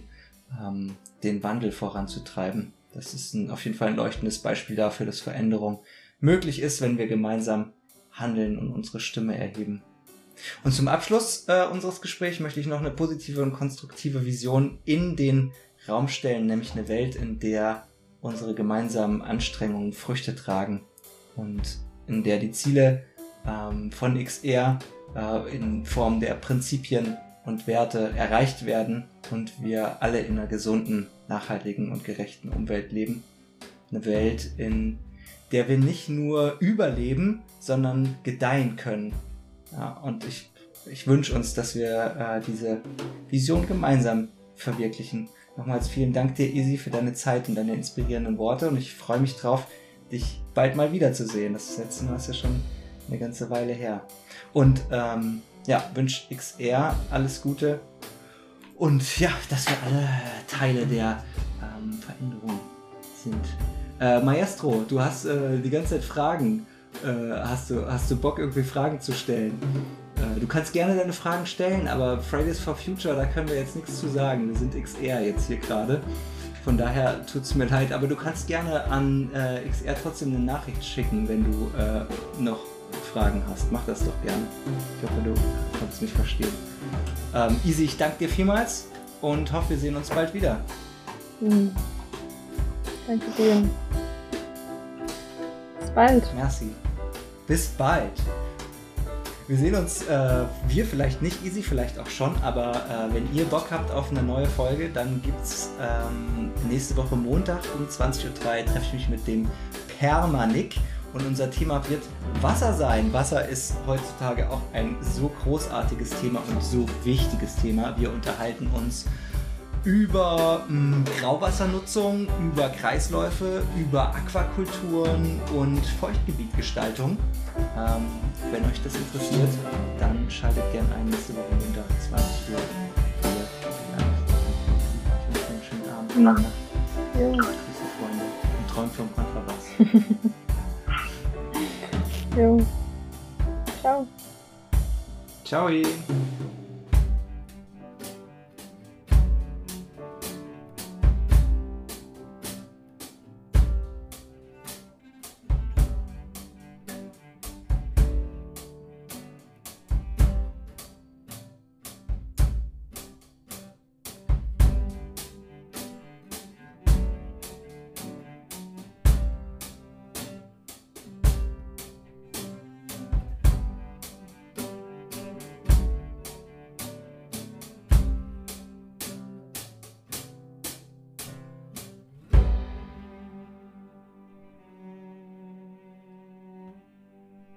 den Wandel voranzutreiben. Das ist auf jeden Fall ein leuchtendes Beispiel dafür, dass Veränderung möglich ist, wenn wir gemeinsam handeln und unsere Stimme erheben. Und zum Abschluss unseres Gesprächs möchte ich noch eine positive und konstruktive Vision in den Raum stellen, nämlich eine Welt, in der unsere gemeinsamen Anstrengungen Früchte tragen und in der die Ziele von XR in Form der Prinzipien und Werte erreicht werden und wir alle in einer gesunden, nachhaltigen und gerechten Umwelt leben. Eine Welt, in der wir nicht nur überleben, sondern gedeihen können. Ja, und ich wünsche uns, dass wir diese Vision gemeinsam verwirklichen. Nochmals vielen Dank dir, Easy, für deine Zeit und deine inspirierenden Worte und ich freue mich drauf, dich bald mal wiederzusehen. Das letzte Mal ist ja schon eine ganze Weile her. Und wünsche XR alles Gute und ja, dass wir alle Teile der Veränderung sind. Maestro, du hast die ganze Zeit Fragen. Hast du Bock, irgendwie Fragen zu stellen? Du kannst gerne deine Fragen stellen, aber Fridays for Future, da können wir jetzt nichts zu sagen. Wir sind XR jetzt hier gerade. Von daher tut's mir leid, aber du kannst gerne an XR trotzdem eine Nachricht schicken, wenn du noch Fragen hast. Mach das doch gerne. Ich hoffe, du kannst mich verstehen. Easy, ich danke dir vielmals und hoffe, wir sehen uns bald wieder. Danke dir. Bis bald. Merci. Bis bald. Wir sehen uns, wir vielleicht nicht, Easy vielleicht auch schon, aber wenn ihr Bock habt auf eine neue Folge, dann gibt's nächste Woche Montag um 20:03 Uhr treffe ich mich mit dem Permanik und unser Thema wird Wasser sein. Wasser ist heutzutage auch ein so großartiges Thema und so wichtiges Thema. Wir unterhalten uns über Grauwassernutzung, über Kreisläufe, über Aquakulturen und Feuchtgebietgestaltung. Wenn euch das interessiert, dann schaltet gerne ein nächste Woche Montag 20 Uhr. Ich wünsche einen schönen Abend. Ja. Grüße Freunde und träumt vom Kontrabass. Jo. Ciao. Ciao.